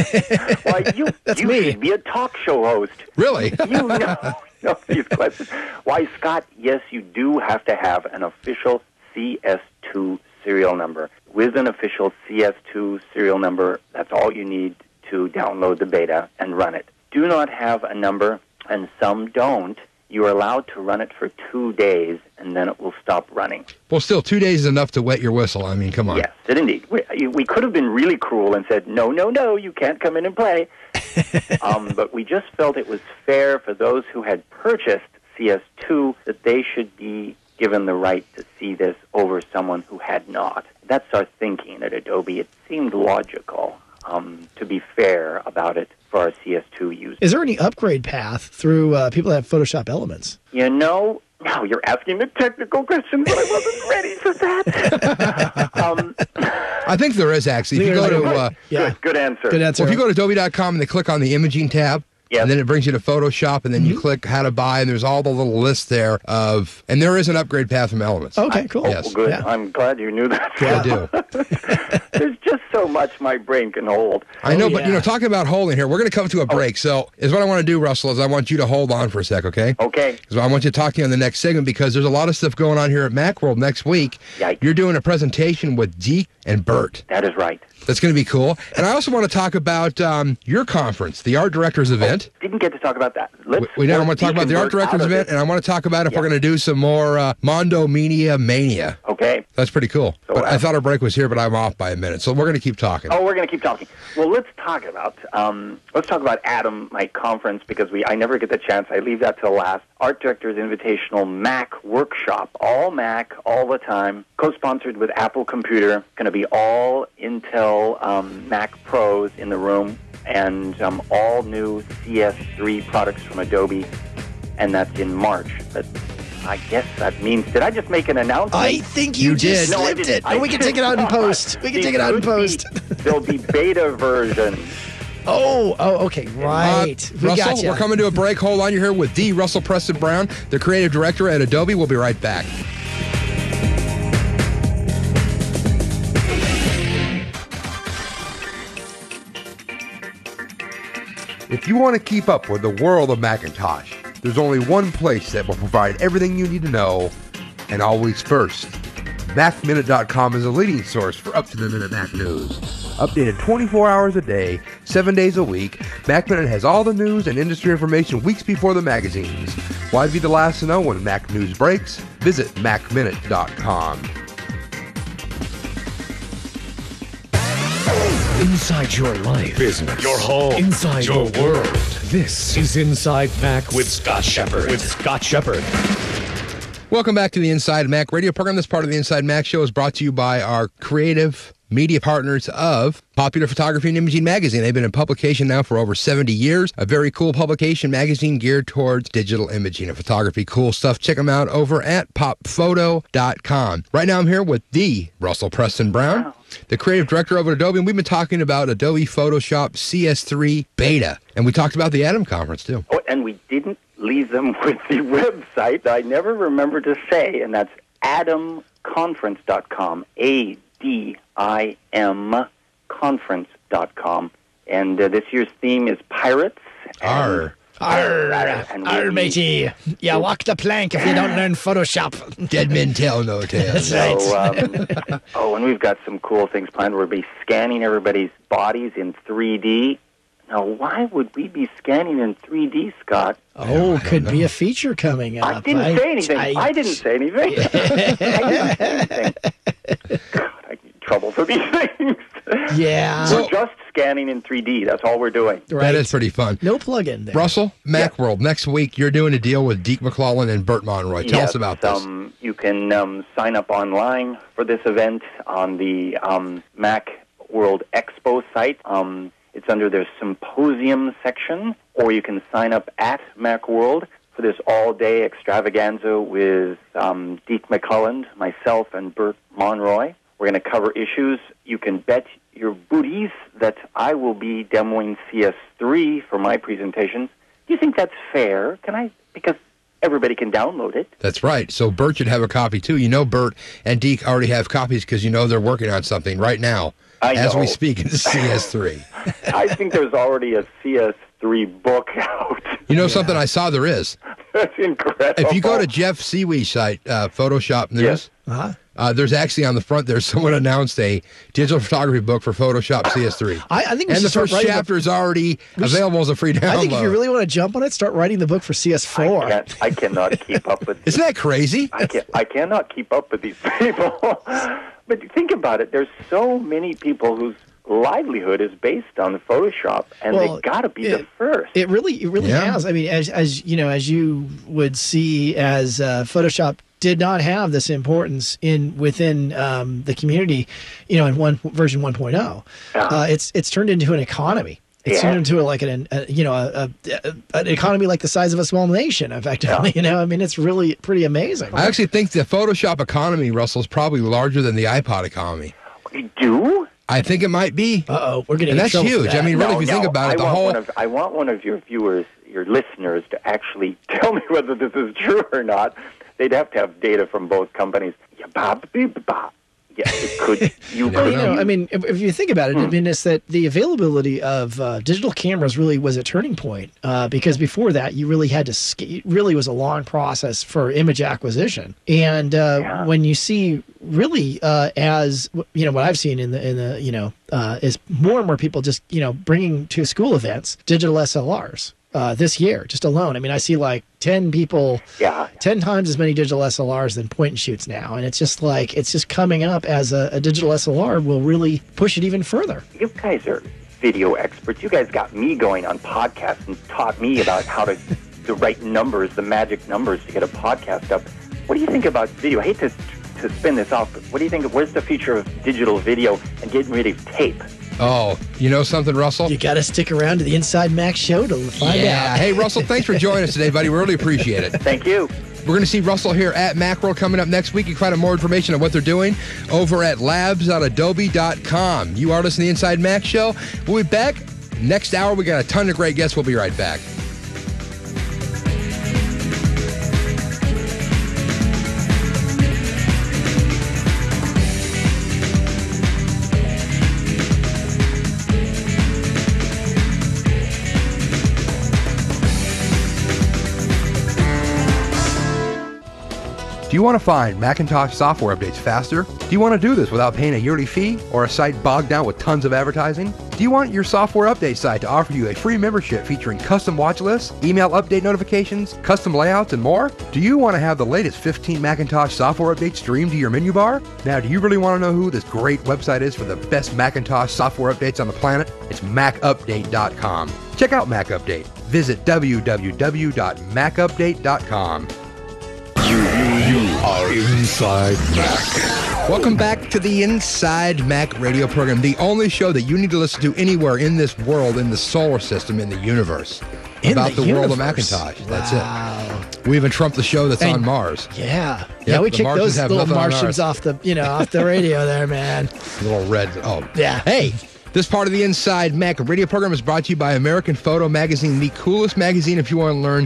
[SPEAKER 13] Why, you,
[SPEAKER 2] That's
[SPEAKER 13] you
[SPEAKER 2] me.
[SPEAKER 13] should be a talk show host.
[SPEAKER 1] Really?
[SPEAKER 13] You know, know these questions. Why, Scott, yes, you do have to have an official C S two serial number. With an official C S two serial number, that's all you need to download the beta and run it. Do not have a number, and some don't. You are allowed to run it for two days, and then it will stop running.
[SPEAKER 1] Well, still, two days is enough to wet your whistle. I mean, come on.
[SPEAKER 13] Yes, it indeed. We, we could have been really cruel and said, no, no, no, you can't come in and play. um, but we just felt it was fair for those who had purchased C S two that they should be given the right to see this over someone who had not. That's our thinking at Adobe. It seemed logical um, to be fair about it for our C S two users.
[SPEAKER 2] Is there any upgrade path through uh, people that have Photoshop Elements?
[SPEAKER 13] You know, now you're asking the technical questions, but I wasn't ready for that. um,
[SPEAKER 1] I think there is actually. If you go to uh,
[SPEAKER 2] yeah,
[SPEAKER 13] good, good answer.
[SPEAKER 2] good answer.
[SPEAKER 1] well, if you go to adobe dot com and they click on the imaging tab,
[SPEAKER 13] Yes.
[SPEAKER 1] and then it brings you to Photoshop, and then
[SPEAKER 2] Mm-hmm.
[SPEAKER 1] you click how to buy, and there's all the little lists there of, and there is an upgrade path from Elements.
[SPEAKER 2] Okay, cool.
[SPEAKER 1] Yes.
[SPEAKER 13] Well, good.
[SPEAKER 2] Yeah.
[SPEAKER 13] I'm glad you knew that.
[SPEAKER 1] I do.
[SPEAKER 13] There's just so much my brain can hold.
[SPEAKER 1] I know,
[SPEAKER 2] Oh,
[SPEAKER 1] but you
[SPEAKER 2] yeah.
[SPEAKER 1] know, talking about holding here, we're going to come to a break. So, is what I want to do, Russell, is I want you to hold on for a sec, okay?
[SPEAKER 13] Okay.
[SPEAKER 1] Because I want you to talk to you on the next segment because there's a lot of stuff going on here at Macworld next week.
[SPEAKER 13] Yikes.
[SPEAKER 1] You're doing a presentation with Deke and Bert.
[SPEAKER 13] That is right.
[SPEAKER 1] That's going to be cool. And I also want to talk about um, your conference, the Art Directors event.
[SPEAKER 13] Didn't get to talk about that. Let's
[SPEAKER 1] We now
[SPEAKER 13] work
[SPEAKER 1] want to talk about the Art
[SPEAKER 13] Deacon Bert
[SPEAKER 1] Directors
[SPEAKER 13] out of
[SPEAKER 1] event,
[SPEAKER 13] it.
[SPEAKER 1] and I want to talk about if
[SPEAKER 13] Yeah.
[SPEAKER 1] we're going to do some more uh, Mondo Media Mania.
[SPEAKER 13] Okay. Okay.
[SPEAKER 1] That's pretty cool.
[SPEAKER 13] So,
[SPEAKER 1] but
[SPEAKER 13] uh,
[SPEAKER 1] I thought our break was here, but I'm off by a minute. So we're going to keep talking.
[SPEAKER 13] Oh, we're going to keep talking. Well, let's talk about um, let's talk about Adam, my conference, because we I never get the chance. I leave that till last. Art Directors Invitational Mac Workshop, all Mac, all the time, co-sponsored with Apple Computer. Going to be all Intel um, Mac Pros in the room, and um, all new C S three products from Adobe, and that's in March. But I guess that means, did I just make an announcement?
[SPEAKER 2] I think you,
[SPEAKER 1] You
[SPEAKER 2] just
[SPEAKER 1] did.
[SPEAKER 13] No, I
[SPEAKER 2] slipped
[SPEAKER 13] didn't.
[SPEAKER 2] it.
[SPEAKER 13] I
[SPEAKER 2] Oh, we can take it out in
[SPEAKER 13] did
[SPEAKER 2] post.
[SPEAKER 13] not.
[SPEAKER 2] We can
[SPEAKER 13] There
[SPEAKER 2] take it out in
[SPEAKER 13] could be-
[SPEAKER 2] post.
[SPEAKER 13] There'll be beta versions.
[SPEAKER 2] Oh, oh, okay, right.
[SPEAKER 1] Uh,
[SPEAKER 2] we
[SPEAKER 1] Russell,
[SPEAKER 2] got you.
[SPEAKER 1] we're coming to a break. Hold on. You're here with D. Russell Preston Brown, the creative director at Adobe. We'll be right back. If you want to keep up with the world of Macintosh, there's only one place that will provide everything you need to know, and always first. Mac Minute dot com is a leading source for up-to-the-minute Mac news. Updated twenty-four hours a day, seven days a week, MacMinute has all the news and industry information weeks before the magazines. Why be the last to know when Mac news breaks? Visit Mac Minute dot com.
[SPEAKER 3] Inside your life, business, your home, inside your world. This is Inside Mac with Scott Shepard. With Scott Shepard.
[SPEAKER 1] Welcome back to the Inside Mac radio program. This part of the Inside Mac show is brought to you by our creative media partners of Popular Photography and Imaging Magazine. They've been in publication now for over seventy years. A very cool publication magazine geared towards digital imaging and photography. Cool stuff. Check them out over at pop photo dot com. Right now I'm here with the Russell Preston Brown, the creative director over at Adobe, and we've been talking about Adobe Photoshop C S three Beta. And we talked about the Adam Conference, too.
[SPEAKER 13] Oh, and we didn't leave them with the website I never remember to say, and that's adam conference dot com. A D I M conference dot com. And uh, this year's theme is pirates.
[SPEAKER 1] Arr.
[SPEAKER 2] Arr,
[SPEAKER 13] And
[SPEAKER 2] arr,
[SPEAKER 13] we'll be-
[SPEAKER 2] matey. You walk the plank if you don't learn Photoshop.
[SPEAKER 1] Dead men tell no tales.
[SPEAKER 2] That's right.
[SPEAKER 13] So, um, oh, and we've got some cool things planned. We'll be scanning everybody's bodies in three D. Now, why would we be scanning in three D, Scott?
[SPEAKER 2] Oh, could be a feature coming up.
[SPEAKER 13] I didn't say anything. I,
[SPEAKER 2] I-
[SPEAKER 13] didn't say anything. I didn't say anything. God, I get in trouble for these things.
[SPEAKER 2] Yeah.
[SPEAKER 13] We're just scanning in three D. That's all we're doing.
[SPEAKER 2] Right.
[SPEAKER 1] That is pretty fun.
[SPEAKER 2] No plug-in there.
[SPEAKER 1] Russell, Macworld, next week you're doing a deal with Deke McClellan and Burt Monroy. Tell
[SPEAKER 13] yes,
[SPEAKER 1] us about this.
[SPEAKER 13] Um, you can um, sign up online for this event on the um, Mac World Expo site. Um, it's under their symposium section, or you can sign up at Macworld for this all-day extravaganza with um, Deke McClelland, myself, and Burt Monroy. We're going to cover issues. You can bet your booties that I will be demoing C S three for my presentations. Do you think that's fair? Can I? Because everybody can download it.
[SPEAKER 1] That's right. So Burt should have a copy too. You know Burt and Deke already have copies because you know they're working on something right now
[SPEAKER 13] I
[SPEAKER 1] as we
[SPEAKER 13] know.
[SPEAKER 1] speak in C S three.
[SPEAKER 13] I think there's already a C S three book out.
[SPEAKER 1] You know something I saw there is?
[SPEAKER 13] That's incredible.
[SPEAKER 1] If you go to Jeff Seaway's site, uh, Photoshop News,
[SPEAKER 13] Yes.
[SPEAKER 2] Uh-huh.
[SPEAKER 1] uh, there's actually on the front there, someone announced a digital photography book for Photoshop C S three.
[SPEAKER 2] I, I think we
[SPEAKER 1] and
[SPEAKER 2] should
[SPEAKER 1] the
[SPEAKER 2] start
[SPEAKER 1] first
[SPEAKER 2] writing
[SPEAKER 1] chapter
[SPEAKER 2] the,
[SPEAKER 1] is already
[SPEAKER 2] We should-
[SPEAKER 1] available as a free download.
[SPEAKER 2] I think if you really want to jump on it, start writing the book for C S four.
[SPEAKER 13] I, can't, I cannot keep up with
[SPEAKER 1] Isn't that crazy?
[SPEAKER 13] I, can, I cannot keep up with these people. But think about it. There's so many people whose livelihood is based on Photoshop, and
[SPEAKER 2] Well,
[SPEAKER 13] they got to be
[SPEAKER 2] it-
[SPEAKER 13] the first.
[SPEAKER 2] It really, it really
[SPEAKER 1] Yeah.
[SPEAKER 2] has. I mean, as as you know, as you would see, as uh, Photoshop did not have this importance in within um, the community, you know, in one version one point oh. Uh, it's it's turned into an economy. It's
[SPEAKER 13] Yeah.
[SPEAKER 2] turned into a, like an a, you know a, a, an economy like the size of a small nation. Effectively, you know, I mean, it's really pretty amazing.
[SPEAKER 1] I actually think the Photoshop economy, Russell, is probably larger than the iPod economy.
[SPEAKER 13] You do?
[SPEAKER 1] I think it might be.
[SPEAKER 2] Uh oh, we're getting
[SPEAKER 1] And
[SPEAKER 2] in
[SPEAKER 1] that's
[SPEAKER 2] trouble for
[SPEAKER 1] huge.
[SPEAKER 2] that.
[SPEAKER 1] I mean, really,
[SPEAKER 13] No,
[SPEAKER 1] if you
[SPEAKER 13] no,
[SPEAKER 1] think about
[SPEAKER 13] I
[SPEAKER 1] it, the
[SPEAKER 13] want
[SPEAKER 1] whole.
[SPEAKER 13] One of, I want one of your viewers, your listeners, to actually tell me whether this is true or not. They'd have to have data from both companies. Yeah, Bob, beep, Bob. Yeah, it could. You
[SPEAKER 2] Well,
[SPEAKER 13] could.
[SPEAKER 2] you know, I mean, if, if you think about it, I mean, it's that the availability of uh, digital cameras really was a turning point uh, because before that, you really had to. Sc- it really was a long process for image acquisition, and uh,
[SPEAKER 13] Yeah.
[SPEAKER 2] when you see really uh, as you know what I've seen in the in the you know uh, is more and more people just you know bringing to school events digital S L Rs. uh, this year, just alone. I mean, I see like ten people,
[SPEAKER 13] yeah,
[SPEAKER 2] ten times as many digital S L Rs than point and shoots now. And it's just like, it's just coming up as a, a digital S L R will really push it even further.
[SPEAKER 13] You guys are video experts. You guys got me going on podcasts and taught me about how to the right numbers, the magic numbers to get a podcast up. What do you think about video? I hate to to spin this off, but what do you think of where's the future of digital video and getting rid of tape?
[SPEAKER 1] Oh, you know something, Russell?
[SPEAKER 2] You got to stick around to the Inside Mac show to find
[SPEAKER 1] yeah.
[SPEAKER 2] out.
[SPEAKER 1] Hey, Russell, thanks for joining us today, buddy. We really appreciate it.
[SPEAKER 13] Thank you.
[SPEAKER 1] We're going to see Russell here at Macworld coming up next week. You can find out more information on what they're doing over at labs dot adobe dot com. You are listening to the Inside Mac show. We'll be back next hour. We got a ton of great guests. We'll be right back. Do you want to find Macintosh software updates faster? Do you want to do this without paying a yearly fee or a site bogged down with tons of advertising? Do you want your software update site to offer you a free membership featuring custom watch lists, email update notifications, custom layouts, and more? Do you want to have the latest fifteen Macintosh software updates streamed to your menu bar? Now, do you really want to know who this great website is for the best Macintosh software updates on the planet? It's mac update dot com. Check out Mac Update. Visit w w w dot mac update dot com.
[SPEAKER 3] You, you, you are Inside Mac.
[SPEAKER 1] Welcome back to the Inside Mac radio program, the only show that you need to listen to anywhere in this world, in the solar system, in the universe.
[SPEAKER 2] In
[SPEAKER 1] about
[SPEAKER 2] the
[SPEAKER 1] the, world of
[SPEAKER 2] universe.
[SPEAKER 1] Macintosh. That's
[SPEAKER 2] Wow.
[SPEAKER 1] it. We even trumped the show that's
[SPEAKER 2] And-
[SPEAKER 1] on Mars.
[SPEAKER 2] Yeah.
[SPEAKER 1] Yep,
[SPEAKER 2] yeah, we
[SPEAKER 1] the
[SPEAKER 2] kicked
[SPEAKER 1] Martians
[SPEAKER 2] those
[SPEAKER 1] have
[SPEAKER 2] little
[SPEAKER 1] nothing on
[SPEAKER 2] Martians
[SPEAKER 1] ours.
[SPEAKER 2] off the, you know, off the radio there, man.
[SPEAKER 1] Little red. Oh.
[SPEAKER 2] Yeah.
[SPEAKER 1] Hey, this part of the Inside Mac radio program is brought to you by American Photo Magazine, the coolest magazine if you want to learn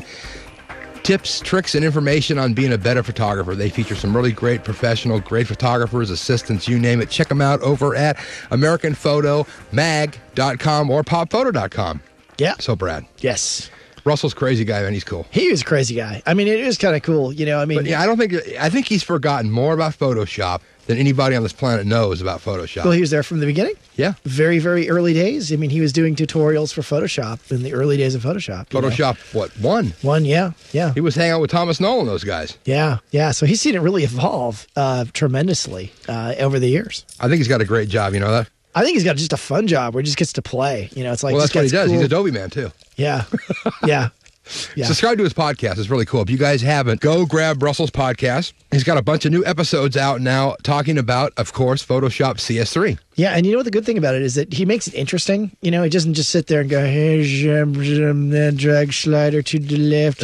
[SPEAKER 1] tips, tricks, and information on being a better photographer. They feature some really great professional, great photographers, assistants, you name it. Check them out over at american photo mag dot com or pop photo dot com.
[SPEAKER 2] Yeah.
[SPEAKER 1] So, Brad.
[SPEAKER 2] Yes.
[SPEAKER 1] Russell's a crazy guy, man. He's cool.
[SPEAKER 2] He was a crazy guy. I mean, it is kind of cool, you know. I mean,
[SPEAKER 1] But yeah, I don't think, I think he's forgotten more about Photoshop than anybody on this planet knows about Photoshop.
[SPEAKER 2] well, he was there from the beginning.
[SPEAKER 1] Yeah.
[SPEAKER 2] Very, very early days. I mean, he was doing tutorials for Photoshop in the early days of Photoshop. you know.
[SPEAKER 1] Photoshop, what, one?
[SPEAKER 2] One, yeah, yeah.
[SPEAKER 1] He was hanging out with Thomas Nolan, those guys.
[SPEAKER 2] Yeah, yeah. So he's seen it really evolve uh, tremendously uh, over the years.
[SPEAKER 1] I think he's got a great job, you know that?
[SPEAKER 2] I think he's got just a fun job where he just gets to play. You know, it's like
[SPEAKER 1] well,
[SPEAKER 2] just
[SPEAKER 1] that's what he
[SPEAKER 2] gets
[SPEAKER 1] does.
[SPEAKER 2] cool-
[SPEAKER 1] He's Adobe man, too.
[SPEAKER 2] Yeah, yeah. Yeah.
[SPEAKER 1] Subscribe to his podcast. It's really cool. If you guys haven't, go grab Russell's podcast. He's got a bunch of new episodes out now talking about, of course, Photoshop C S three.
[SPEAKER 2] Yeah, and you know what the good thing about it is that he makes it interesting. You know, he doesn't just sit there and go, hey, zhum, zhum, then drag slider to the left.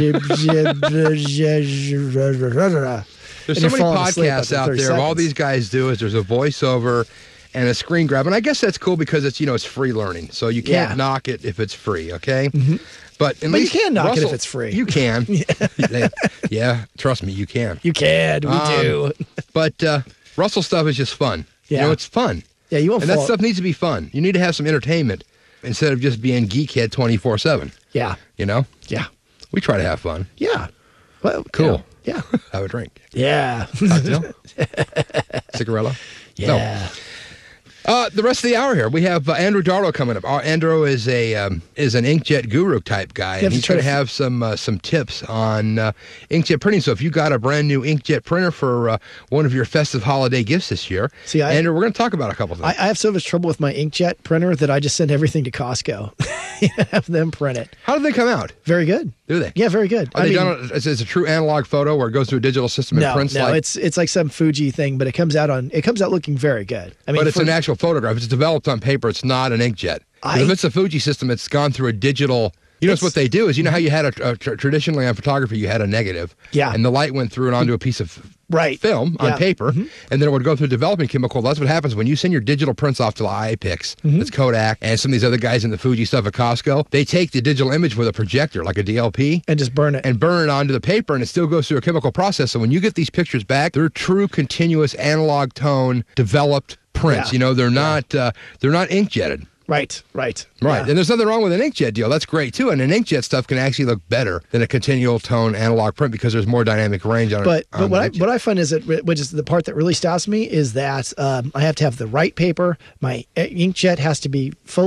[SPEAKER 1] There's so many podcasts out there. All these guys do is there's a voiceover and a screen grab. And I guess that's cool because it's, you know, it's free learning. So you can't
[SPEAKER 2] Yeah.
[SPEAKER 1] knock it if it's free, okay?
[SPEAKER 2] Mm-hmm.
[SPEAKER 1] But, at
[SPEAKER 2] But you
[SPEAKER 1] least
[SPEAKER 2] can knock it if
[SPEAKER 1] Russell-
[SPEAKER 2] it's free.
[SPEAKER 1] You can. yeah. yeah, trust me, you can.
[SPEAKER 2] You can. We
[SPEAKER 1] Um,
[SPEAKER 2] do.
[SPEAKER 1] But uh, Russell stuff is just fun.
[SPEAKER 2] Yeah.
[SPEAKER 1] You know, it's fun.
[SPEAKER 2] Yeah, you won't
[SPEAKER 1] And that
[SPEAKER 2] fall-
[SPEAKER 1] stuff needs to be fun. You need to have some entertainment instead of just being geekhead twenty-four seven.
[SPEAKER 2] Yeah.
[SPEAKER 1] You know?
[SPEAKER 2] Yeah.
[SPEAKER 1] We try to have fun.
[SPEAKER 2] Yeah. Well,
[SPEAKER 1] Cool.
[SPEAKER 2] Yeah.
[SPEAKER 1] Have a drink.
[SPEAKER 2] Yeah.
[SPEAKER 1] Cocktail? Cigarello?
[SPEAKER 2] Yeah.
[SPEAKER 1] No. Uh, the rest of the hour here, we have uh, Andrew Darlow coming up. Uh, Andrew is a um, is an inkjet guru type guy,
[SPEAKER 2] Yeah,
[SPEAKER 1] and he's
[SPEAKER 2] try
[SPEAKER 1] going to
[SPEAKER 2] to-
[SPEAKER 1] have some uh, some tips on uh, inkjet printing. So if you got a brand new inkjet printer for uh, one of your festive holiday gifts this year,
[SPEAKER 2] See, I-
[SPEAKER 1] Andrew, we're going to talk about a couple things.
[SPEAKER 2] I, I have so much trouble with my inkjet printer that I just send everything to Costco. Have them print it.
[SPEAKER 1] How do they come out?
[SPEAKER 2] Very good.
[SPEAKER 1] Do they?
[SPEAKER 2] Yeah, very good.
[SPEAKER 1] Are
[SPEAKER 2] I
[SPEAKER 1] they
[SPEAKER 2] mean,
[SPEAKER 1] done? Is it a true analog photo where it goes through a digital system and
[SPEAKER 2] no,
[SPEAKER 1] prints
[SPEAKER 2] no,
[SPEAKER 1] like?
[SPEAKER 2] it's it's like some Fuji thing, but it comes out on it comes out looking very good. I mean,
[SPEAKER 1] but it's
[SPEAKER 2] for-
[SPEAKER 1] an actual photograph. It's developed on paper. It's not an inkjet. 'Cause
[SPEAKER 2] I-
[SPEAKER 1] if it's a Fuji system, it's gone through a digital. You know
[SPEAKER 2] It's-
[SPEAKER 1] what they do is, you know how you had a, a tr- traditionally on photography, you had a negative,
[SPEAKER 2] Yeah.
[SPEAKER 1] and the light went through and onto a piece of
[SPEAKER 2] right
[SPEAKER 1] film on
[SPEAKER 2] Yeah.
[SPEAKER 1] paper,
[SPEAKER 2] Mhm.
[SPEAKER 1] and then it would go through development chemical. That's what happens when you send your digital prints off to iPix,
[SPEAKER 2] Mm-hmm.
[SPEAKER 1] it's Kodak, and some of these other guys in the Fuji stuff at Costco. They take the digital image with a projector, like a D L P,
[SPEAKER 2] and just burn it
[SPEAKER 1] and burn it onto the paper, and it still goes through a chemical process. So when you get these pictures back, they're true, continuous analog tone developed prints.
[SPEAKER 2] Yeah.
[SPEAKER 1] You know, they're not uh, they're not inkjetted.
[SPEAKER 2] Right, right,
[SPEAKER 1] Right.
[SPEAKER 2] Yeah.
[SPEAKER 1] And there's nothing wrong with an inkjet deal. That's great too. And an inkjet stuff can actually look better than a continual tone analog print because there's more dynamic range on it.
[SPEAKER 2] But
[SPEAKER 1] on
[SPEAKER 2] but what I,
[SPEAKER 1] an inkjet.
[SPEAKER 2] what I find is that which is the part that really stops me is that um, I have to have the right paper. My inkjet has to be fully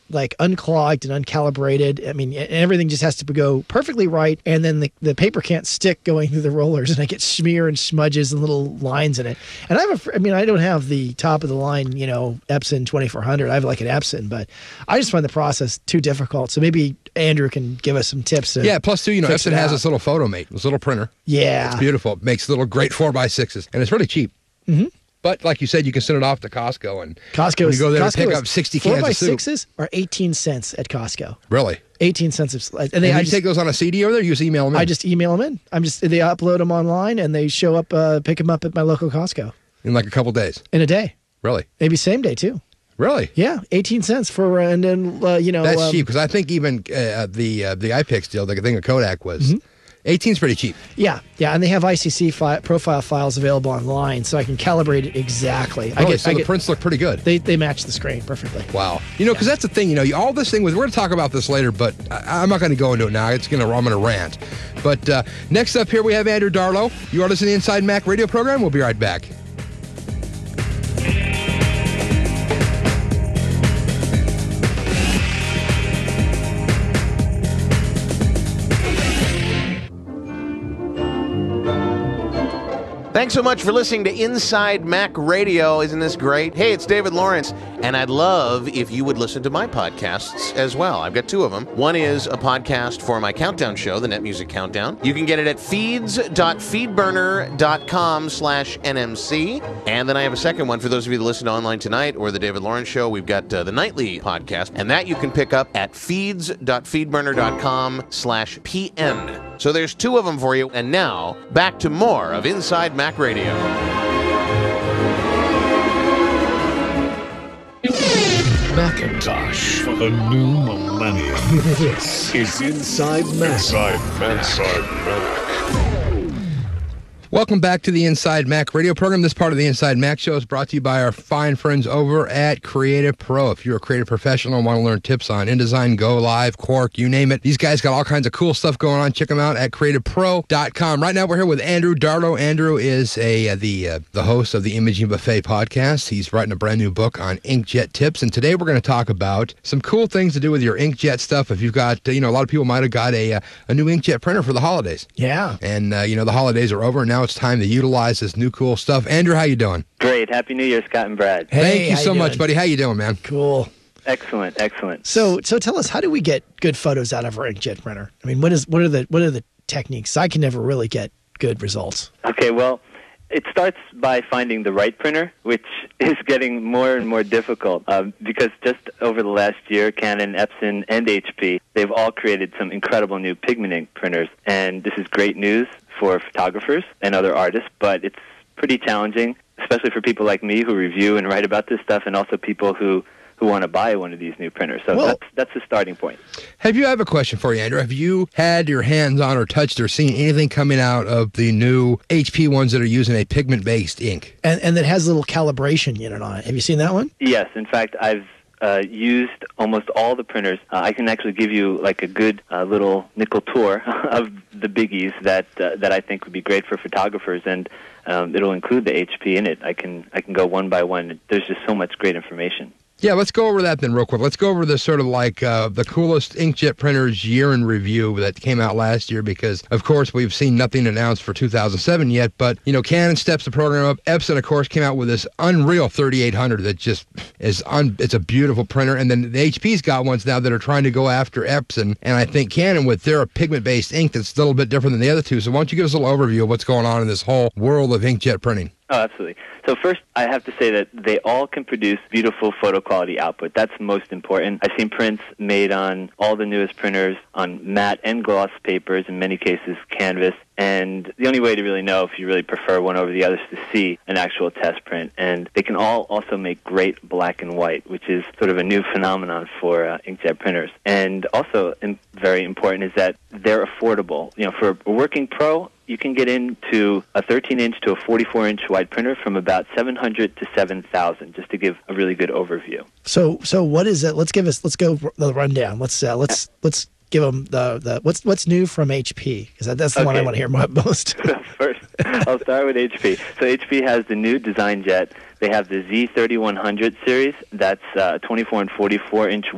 [SPEAKER 2] like unclogged and uncalibrated. I mean, and everything just has to go perfectly right, and then the, the paper can't stick going through the rollers, and I get smear and smudges and little lines in it. And I have a, I mean, I don't have the top of the line, you know, Epson twenty-four hundred. I have like an Epson, but I just find the process too difficult. So maybe Andrew can give us some tips. To
[SPEAKER 1] yeah, plus too, you know,
[SPEAKER 2] fix
[SPEAKER 1] Epson
[SPEAKER 2] it
[SPEAKER 1] has
[SPEAKER 2] out.
[SPEAKER 1] this little Photomate, this little printer.
[SPEAKER 2] Yeah.
[SPEAKER 1] It's beautiful. It makes little great four by sixes, and it's really cheap.
[SPEAKER 2] Mm-hmm.
[SPEAKER 1] But like you said, you can send it off to Costco, and
[SPEAKER 2] Costco
[SPEAKER 1] when
[SPEAKER 2] is,
[SPEAKER 1] you go there
[SPEAKER 2] Costco
[SPEAKER 1] to pick
[SPEAKER 2] is
[SPEAKER 1] up sixty
[SPEAKER 2] four
[SPEAKER 1] cans
[SPEAKER 2] by
[SPEAKER 1] of soup.
[SPEAKER 2] sixes are eighteen cents at Costco.
[SPEAKER 1] Really?
[SPEAKER 2] eighteen cents. Of, and
[SPEAKER 1] And
[SPEAKER 2] they,
[SPEAKER 1] you
[SPEAKER 2] I just,
[SPEAKER 1] take those on a C D over there, or you just email them in?
[SPEAKER 2] I just email them in. I'm just, they upload them online and they show up, uh, pick them up at my local Costco.
[SPEAKER 1] In like a couple days?
[SPEAKER 2] In a day.
[SPEAKER 1] Really?
[SPEAKER 2] Maybe same day too.
[SPEAKER 1] Really?
[SPEAKER 2] Yeah, eighteen cents for, uh, and then, uh, you know.
[SPEAKER 1] That's
[SPEAKER 2] um,
[SPEAKER 1] cheap, because I think even uh, the uh, the iPix deal, the thing of Kodak was,
[SPEAKER 2] Mm-hmm.
[SPEAKER 1] eighteen is pretty cheap.
[SPEAKER 2] Yeah, yeah, and they have I C C fi- profile files available online, so I can calibrate it exactly. I
[SPEAKER 1] Really?
[SPEAKER 2] get,
[SPEAKER 1] so
[SPEAKER 2] I
[SPEAKER 1] the
[SPEAKER 2] get,
[SPEAKER 1] prints look pretty good.
[SPEAKER 2] They, they match the screen perfectly.
[SPEAKER 1] Wow. You know, because that's the thing, you know, all this thing was, we're going to talk about this later, but I, I'm not going to go into it now. It's going to, I'm going to rant. But uh, next up here, we have Andrew Darlow. You are listening to the Inside Mac radio program. We'll be right back.
[SPEAKER 14] Thanks so much for listening to Inside Mac Radio. Isn't this great? Hey, it's David Lawrence, and I'd love if you would listen to my podcasts as well. I've got two of them. One is a podcast for my countdown show, the Net Music Countdown. You can get it at feeds.feedburner.com slash NMC. And then I have a second one for those of you that listen to Online Tonight or the David Lawrence Show. We've got uh, the Nightly podcast, and that you can pick up at feeds.feedburner.com slash PN. So there's two of them for you. And now, back to more of Inside Mac Radio.
[SPEAKER 3] Macintosh for the new millennium. This is Inside Mac. Inside Mac. Inside Mac.
[SPEAKER 1] Welcome back to the Inside Mac radio program. This part of the Inside Mac show is brought to you by our fine friends over at Creative Pro. If you're a creative professional and want to learn tips on InDesign, Go Live, Quark, you name it, these guys got all kinds of cool stuff going on. Check them out at creative pro dot com. Right now, we're here with Andrew Darlow. Andrew is a uh, the uh, the host of the Imaging Buffet podcast. He's writing a brand new book on inkjet tips, and today we're going to talk about some cool things to do with your inkjet stuff. If you've got, uh, you know, a lot of people might have got a uh, a new inkjet printer for the holidays.
[SPEAKER 2] Yeah.
[SPEAKER 1] And uh, you know, the holidays are over, and now it's time to utilize this new cool stuff. Andrew, how you doing?
[SPEAKER 15] Great. Happy New Year, Scott and Brad.
[SPEAKER 2] Hey,
[SPEAKER 1] Thank you
[SPEAKER 2] how
[SPEAKER 1] so
[SPEAKER 2] you
[SPEAKER 1] much,
[SPEAKER 2] doing?
[SPEAKER 1] buddy. How you doing, man?
[SPEAKER 2] Cool.
[SPEAKER 15] Excellent, excellent.
[SPEAKER 2] So, so tell us, how do we get good photos out of our inkjet printer? I mean, what is what are the what are the techniques? I can never really get good results.
[SPEAKER 15] Okay, well, it starts by finding the right printer, which is getting more and more difficult um, because just over the last year, Canon, Epson, and H P, they've all created some incredible new pigment ink printers, and this is great news for photographers and other artists, but it's pretty challenging, especially for people like me who review and write about this stuff, and also people who, who want to buy one of these new printers. So
[SPEAKER 1] Well-
[SPEAKER 15] that's, that's the starting point.
[SPEAKER 1] Have you, I have a question for you, Andrew. Have you had your hands on or touched or seen anything coming out of the new H P ones that are using a pigment-based ink?
[SPEAKER 2] And and that has a little calibration unit on it. Have you seen that one?
[SPEAKER 15] Yes, in fact, I've uh, used almost all the printers. Uh, I can actually give you like a good uh, little nickel tour of the biggies that uh, that I think would be great for photographers, and um, it'll include the H P in it. I can I can go one by one. There's just so much great information.
[SPEAKER 1] Yeah, let's go over that then real quick. Let's go over the sort of like uh, the coolest inkjet printers year in review that came out last year, because, of course, we've seen nothing announced for two thousand seven yet. But, you know, Canon steps the program up. Epson, of course, came out with this unreal thirty-eight hundred that just is, un- it's a beautiful printer. And then the H P's got ones now that are trying to go after Epson. And I think Canon with their pigment-based ink that's a little bit different than the other two. So why don't you give us a little overview of what's going on in this whole world of inkjet printing?
[SPEAKER 15] Oh, absolutely. So first, I have to say that they all can produce beautiful photo quality output. That's most important. I've seen prints made on all the newest printers, on matte and gloss papers, in many cases canvas. And the only way to really know if you really prefer one over the other is to see an actual test print. And they can all also make great black and white, which is sort of a new phenomenon for uh, inkjet printers. And also in, very important is that they're affordable. You know, for a working pro, you can get into a thirteen inch to a forty-four inch wide printer from about seven hundred to seven thousand, just to give a really good overview.
[SPEAKER 2] So so what is it? Let's give us let's go the rundown. Let's uh, let's let's give them the, the what's what's new from H P, because that's the one I
[SPEAKER 15] Okay.
[SPEAKER 2] want to hear mo- most.
[SPEAKER 15] First, I'll start with H P. So H P has the new Design Jet. They have the Z thirty-one hundred series. That's uh, twenty-four and forty-four inch width.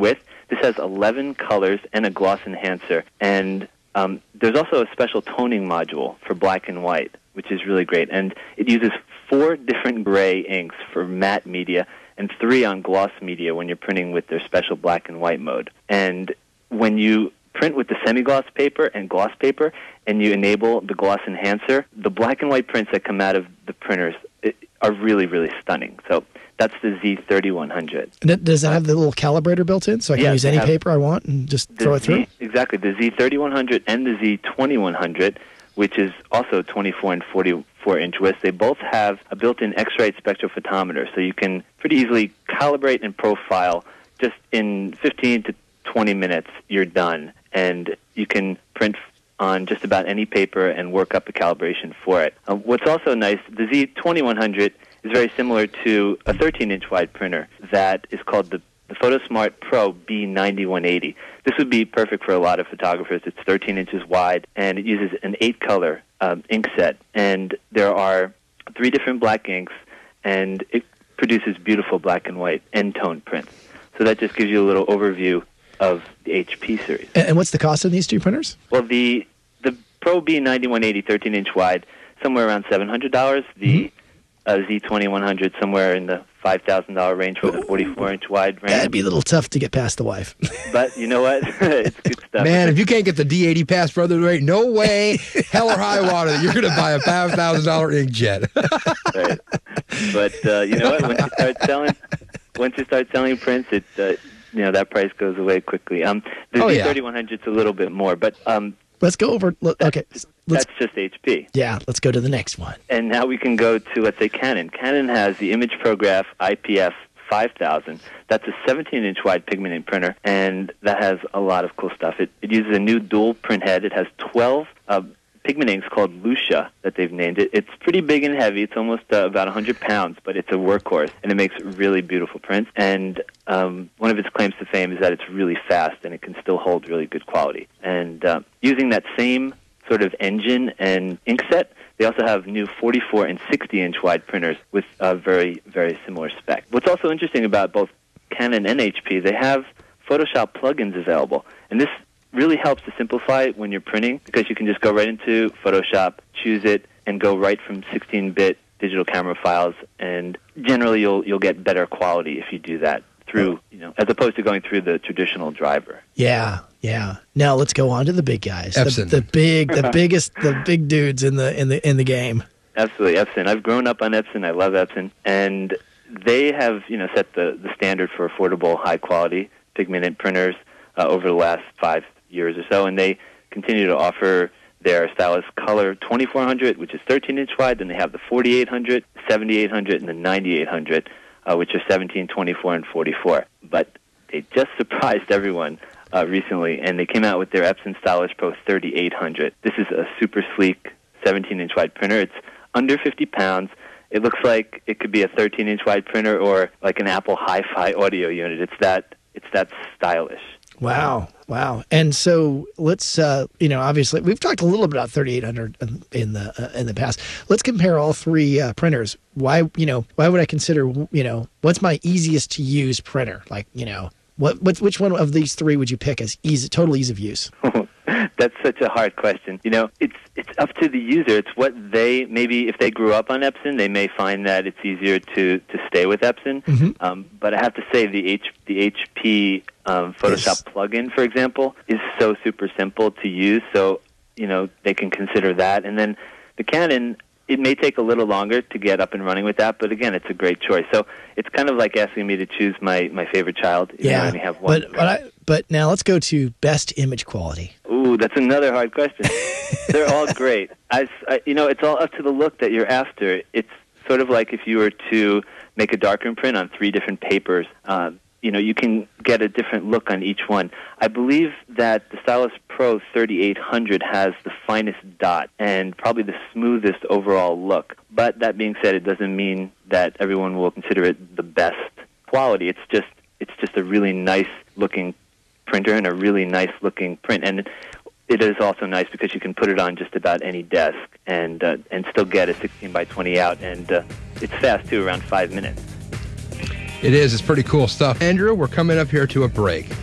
[SPEAKER 15] This has eleven colors and a gloss enhancer. And um, there's also a special toning module for black and white, which is really great. And it uses four different gray inks for matte media and three on gloss media when you're printing with their special black and white mode. And when you print with the semi-gloss paper and gloss paper and you enable the gloss enhancer, the black and white prints that come out of the printers it, are really, really stunning. So that's the Z thirty-one hundred.
[SPEAKER 2] And it, does that have the little calibrator built in so I can
[SPEAKER 15] Yes,
[SPEAKER 2] use
[SPEAKER 15] they
[SPEAKER 2] any
[SPEAKER 15] have
[SPEAKER 2] paper I want and just throw it through?
[SPEAKER 15] Z, exactly. The Z thirty-one hundred and the Z twenty-one hundred, which is also twenty-four and forty-four inch width, they both have a built-in X-ray spectrophotometer, so you can pretty easily calibrate and profile just in fifteen to twenty minutes. You're done, and you can print on just about any paper and work up a calibration for it. Uh, what's also nice, the Z twenty-one hundred is very similar to a thirteen inch wide printer that is called the, the PhotoSmart Pro B ninety-one eighty. This would be perfect for a lot of photographers. It's thirteen inches wide, and it uses an eight-color um, ink set. And there are three different black inks, and it produces beautiful black and white end-tone prints. So that just gives you a little overview of the H P series.
[SPEAKER 2] And what's the cost of these two printers?
[SPEAKER 15] Well, the the Pro B ninety-one eighty thirteen inch wide, somewhere around seven hundred dollars. The mm-hmm. uh, Z twenty-one hundred, somewhere in the five thousand dollars range for the forty-four inch wide range.
[SPEAKER 2] That'd be a little tough to get past the wife.
[SPEAKER 15] But you know what? It's good stuff.
[SPEAKER 1] Man, if you can't get the D eighty past brother rate, no way, hell or high water, that you're going to buy a five thousand dollars inkjet.
[SPEAKER 15] Right. But uh, you know what? Once you start selling, once you start selling prints, it uh, you know that price goes away quickly. Um, the
[SPEAKER 2] Oh,
[SPEAKER 15] Z
[SPEAKER 2] yeah.
[SPEAKER 15] thirty-one hundred is a little bit more, but um,
[SPEAKER 2] Let's go over. look, Okay, let's,
[SPEAKER 15] that's just H P.
[SPEAKER 2] yeah. Let's go to the next one.
[SPEAKER 15] And now we can go to, let's say, Canon. Canon has the Image Prograph I P S five thousand. That's a seventeen inch wide pigment ink printer, and that has a lot of cool stuff. It, it uses a new dual print head. It has twelve uh, pigment inks called Lucia that they've named it. It's pretty big and heavy. It's almost uh, about one hundred pounds, but it's a workhorse, and it makes really beautiful prints. And um, one of its claims to fame is that it's really fast, and it can still hold really good quality. And uh, using that same sort of engine and ink set, they also have new forty-four and sixty inch wide printers with a very, very similar spec. What's also interesting about both Canon and H P, they have Photoshop plugins available. And this really helps to simplify it when you're printing, because you can just go right into Photoshop, choose it, and go right from sixteen bit digital camera files. And generally you'll you'll get better quality if you do that through, you know, as opposed to going through the traditional driver.
[SPEAKER 2] Yeah, yeah. Now let's go on to the big guys. The,
[SPEAKER 15] Epson.
[SPEAKER 2] the big, the biggest, the big dudes in the in the in the game.
[SPEAKER 15] Absolutely, Epson. I've grown up on Epson. I love Epson, and they have, you know, set the, the standard for affordable, high quality pigment printers uh, over the last five years or so, and they continue to offer their Stylus Color twenty-four hundred, which is thirteen inch wide. Then they have the forty-eight hundred, seventy-eight hundred, and the ninety-eight hundred, uh, which are seventeen, twenty-four, and forty-four. But they just surprised everyone uh, recently, and they came out with their Epson Stylus Pro thirty-eight hundred. This is a super sleek seventeen inch wide printer. It's under fifty pounds. It looks like it could be a thirteen inch wide printer or like an Apple Hi-Fi audio unit. It's that it's that stylish.
[SPEAKER 2] Wow, wow. And so let's, uh, you know, obviously we've talked a little bit about thirty-eight hundred in, in the uh, in the past. Let's compare all three uh, printers. Why, you know, why would I consider, you know, what's my easiest to use printer? Like, you know, what, what which one of these three would you pick as easy, total ease of use?
[SPEAKER 15] That's such a hard question. You know, it's it's up to the user. It's what they, maybe if they grew up on Epson, they may find that it's easier to, to stay with Epson.
[SPEAKER 2] Mm-hmm.
[SPEAKER 15] Um, but I have to say the H the H P um, Photoshop yes. plugin, for example, is so super simple to use. So, you know, they can consider that. And then the Canon, it may take a little longer to get up and running with that, but again, it's a great choice. So it's kind of like asking me to choose my, my favorite child. Even
[SPEAKER 2] Yeah,
[SPEAKER 15] though I only have one.
[SPEAKER 2] but but, I, but now let's go to best image quality.
[SPEAKER 15] Ooh, that's another hard question. They're all great. I, I, you know, it's all up to the look that you're after. It's sort of like if you were to make a darkroom print on three different papers. Uh, you know, you can get a different look on each one. I believe that the Stylus Pro thirty-eight hundred has the finest dot and probably the smoothest overall look. But that being said, it doesn't mean that everyone will consider it the best quality. It's just it's just a really nice looking printer and a really nice looking print. And it is also nice because you can put it on just about any desk and uh, and still get a sixteen by twenty out. And uh, it's fast too, around five minutes.
[SPEAKER 1] It is. It's pretty cool stuff. Andrew, we're coming up here to a break.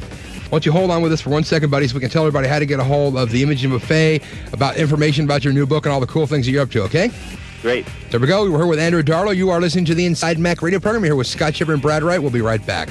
[SPEAKER 1] Why don't you hold on with us for one second, buddy, so we can tell everybody how to get a hold of the Imaging Buffet, about information about your new book and all the cool things that you're up to, okay?
[SPEAKER 15] Great.
[SPEAKER 1] There we go. We're here with Andrew Darlow. You are listening to the Inside Mac radio program. We're here with Scott Schiffer and Brad Wright. We'll be right back.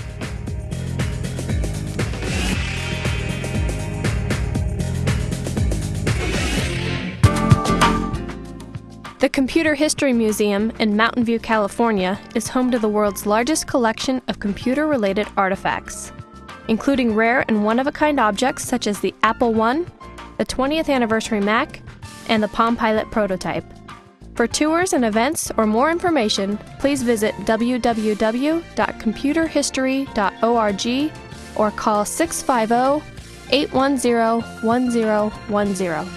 [SPEAKER 16] The Computer History Museum in Mountain View, California, is home to the world's largest collection of computer-related artifacts, including rare and one-of-a-kind objects such as the Apple one, the twentieth anniversary Mac, and the Palm Pilot prototype. For tours and events or more information, please visit w w w dot computer history dot org or call six five zero, eight one zero, one zero one zero.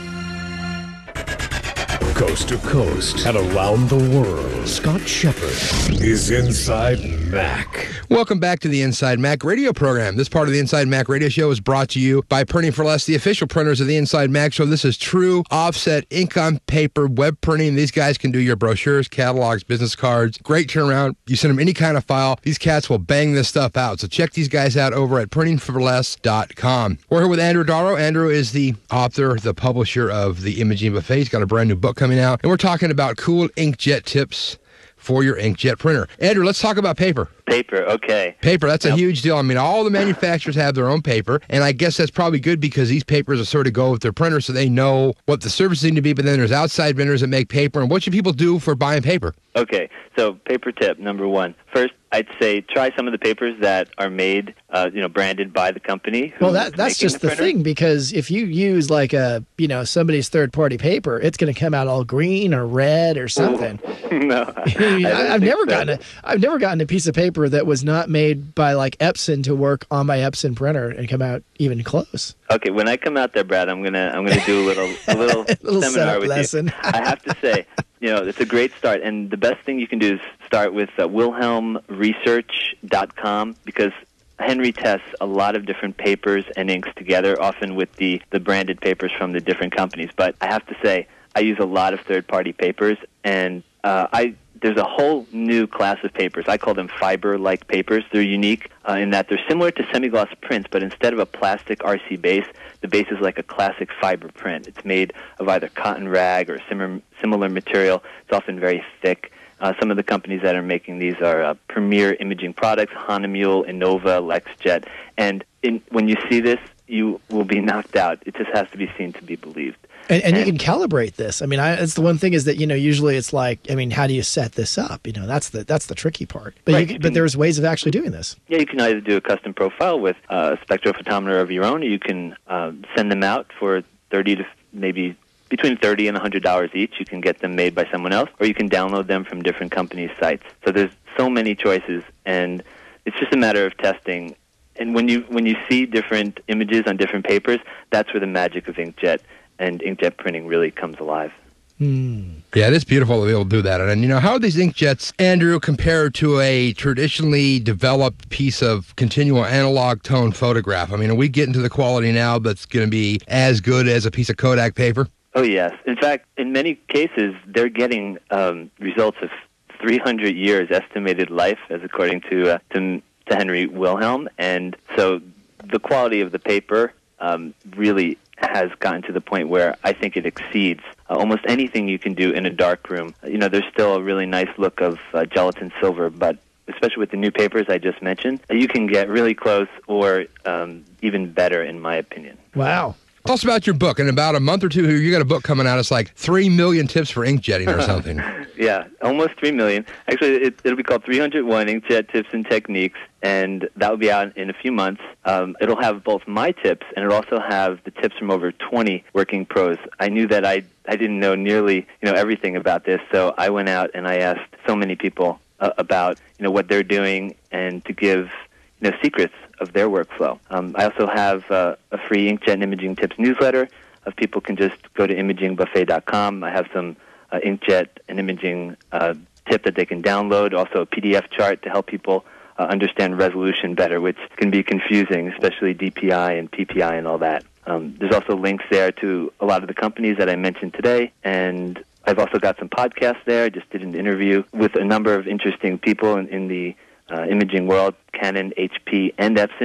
[SPEAKER 3] Coast to coast and around the world, Scott Shepherd is Inside Mac.
[SPEAKER 1] Welcome back to the Inside Mac radio program. This part of the Inside Mac radio show is brought to you by Printing for Less, the official printers of the Inside Mac show. This is true offset ink on paper web printing. These guys can do your brochures, catalogs, business cards. Great turnaround. You send them any kind of file. These cats will bang this stuff out. So check these guys out over at printing for less dot com. We're here with Andrew Darlow. Andrew is the author, the publisher of the Imaging Buffet. He's got a brand new book coming out. And we're talking about cool inkjet tips for your inkjet printer. Andrew, let's talk about paper.
[SPEAKER 15] Paper, okay.
[SPEAKER 1] Paper, that's a
[SPEAKER 15] Yep.
[SPEAKER 1] huge deal. I mean, all the manufacturers have their own paper, and I guess that's probably good because these papers are sort of go with their printer so they know what the surfaces need to be, but then there's outside vendors that make paper. And what should people do for buying paper?
[SPEAKER 15] Okay, so paper tip number one. First, I'd say try some of the papers that are made, uh, you know, branded by the company.
[SPEAKER 2] Well, that that's just the,
[SPEAKER 15] the
[SPEAKER 2] thing, because if you use like a, you know, somebody's third-party paper, it's going to come out all green or red or something.
[SPEAKER 15] No, I,
[SPEAKER 2] I, I've never so. gotten a, I've never gotten a piece of paper that was not made by like Epson to work on my Epson printer and come out even close.
[SPEAKER 15] Okay, when I come out there, Brad, I'm gonna I'm gonna do a little a little,
[SPEAKER 2] a little
[SPEAKER 15] seminar with
[SPEAKER 2] lesson.
[SPEAKER 15] you. I have to say, you know, it's a great start, and the best thing you can do is start with uh, wilhelm research dot com, because Henry tests a lot of different papers and inks together, often with the, the branded papers from the different companies. But I have to say, I use a lot of third-party papers, and uh, I there's a whole new class of papers. I call them fiber-like papers. They're unique uh, in that they're similar to semi-gloss prints, but instead of a plastic R C base, the base is like a classic fiber print. It's made of either cotton rag or similar, similar material. It's often very thick. Uh, some of the companies that are making these are uh, Premier Imaging Products, Hahnemühle, Innova, LexJet. And in, when you see this, you will be knocked out. It just has to be seen to be believed.
[SPEAKER 2] And, and, and you can calibrate this. I mean, I, it's the one thing is that, you know, usually it's like, I mean, how do you set this up? You know, that's the that's the tricky part. But
[SPEAKER 15] Right,
[SPEAKER 2] you,
[SPEAKER 15] you
[SPEAKER 2] can,
[SPEAKER 15] can-
[SPEAKER 2] but there's ways of actually doing this.
[SPEAKER 15] Yeah, you can either do a custom profile with uh, a spectrophotometer of your own, or you can uh, send them out for thirty to maybe between thirty and one hundred dollars each. You can get them made by someone else, or you can download them from different companies' sites. So there's so many choices, and it's just a matter of testing. And when you when you see different images on different papers, that's where the magic of inkjet and inkjet printing really comes alive.
[SPEAKER 1] Yeah, it is beautiful to be able to do that. And, you know, how are these inkjets, Andrew, compared to a traditionally developed piece of continual analog tone photograph? I mean, are we getting to the quality now that's going to be as good as a piece of Kodak paper?
[SPEAKER 15] Oh, yes. In fact, in many cases, they're getting um, results of three hundred years estimated life, as according to, uh, to to Henry Wilhelm. And so the quality of the paper um, really has gotten to the point where I think it exceeds uh, almost anything you can do in a dark room. You know, there's still a really nice look of uh, gelatin silver, but especially with the new papers I just mentioned, you can get really close or um, even better, in my opinion.
[SPEAKER 2] Wow.
[SPEAKER 1] Tell us about your book. In about a month or two here, you got a book coming out. It's like three million tips for inkjetting or something.
[SPEAKER 15] Yeah, almost three million. Actually, it, it'll be called three hundred one Inkjet Tips and Techniques, and that will be out in a few months. Um, it'll have both my tips, and it'll also have the tips from over twenty working pros. I knew that I I didn't know nearly you know everything about this, so I went out and I asked so many people uh, about you know what they're doing and to give you know secrets of their workflow. Um, I also have uh, a free Inkjet and Imaging Tips newsletter. If people can just go to imaging buffet dot com. I have some uh, inkjet and imaging uh, tip that they can download, also a P D F chart to help people uh, understand resolution better, which can be confusing, especially D P I and P P I and all that. Um, there's also links there to a lot of the companies that I mentioned today, and I've also got some podcasts there. I just did an interview with a number of interesting people in, in the uh, imaging world, Canon, H P, and Epson.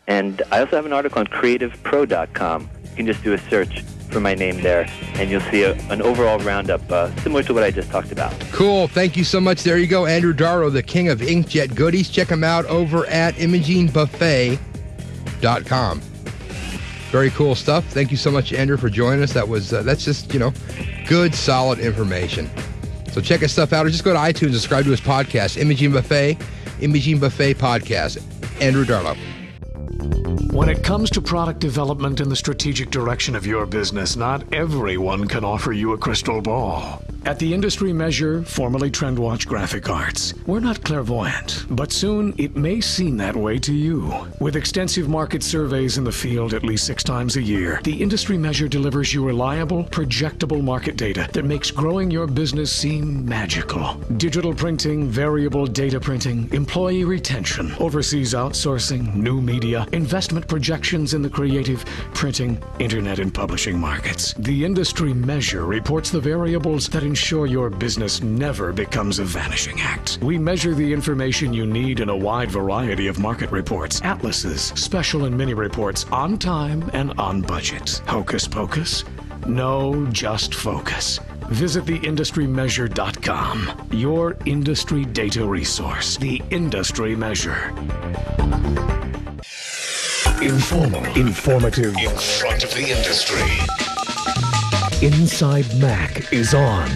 [SPEAKER 15] And I also have an article on creative pro dot com. You can just do a search for my name there, and you'll see a, an overall roundup uh, similar to what I just talked about.
[SPEAKER 1] Cool. Thank you so much. There you go, Andrew Darrow, the king of inkjet goodies. Check him out over at imaging buffet dot com. Very cool stuff. Thank you so much, Andrew, for joining us. That was uh, that's just, you know, good, solid information. So check his stuff out, or just go to iTunes and subscribe to his podcast, Imaging Buffet, Imaging Buffet Podcast. Andrew Darrow.
[SPEAKER 3] When it comes to product development and the strategic direction of your business, not everyone can offer you a crystal ball. At the Industry Measure, formerly TrendWatch Graphic Arts, we're not clairvoyant, but soon it may seem that way to you. With extensive market surveys in the field at least six times a year, the Industry Measure delivers you reliable, projectable market data that makes growing your business seem magical. Digital printing, variable data printing, employee retention, overseas outsourcing, new media, investment projections in the creative, printing, internet, and publishing markets. The Industry Measure reports the variables that ensure your business never becomes a vanishing act. We measure the information you need in a wide variety of market reports, atlases, special and mini reports, on time and on budget. Hocus pocus? No, just focus. Visit the industry measure dot com, your industry data resource. The Industry Measure. Informal, informative, in front of the industry. Inside Mac is on.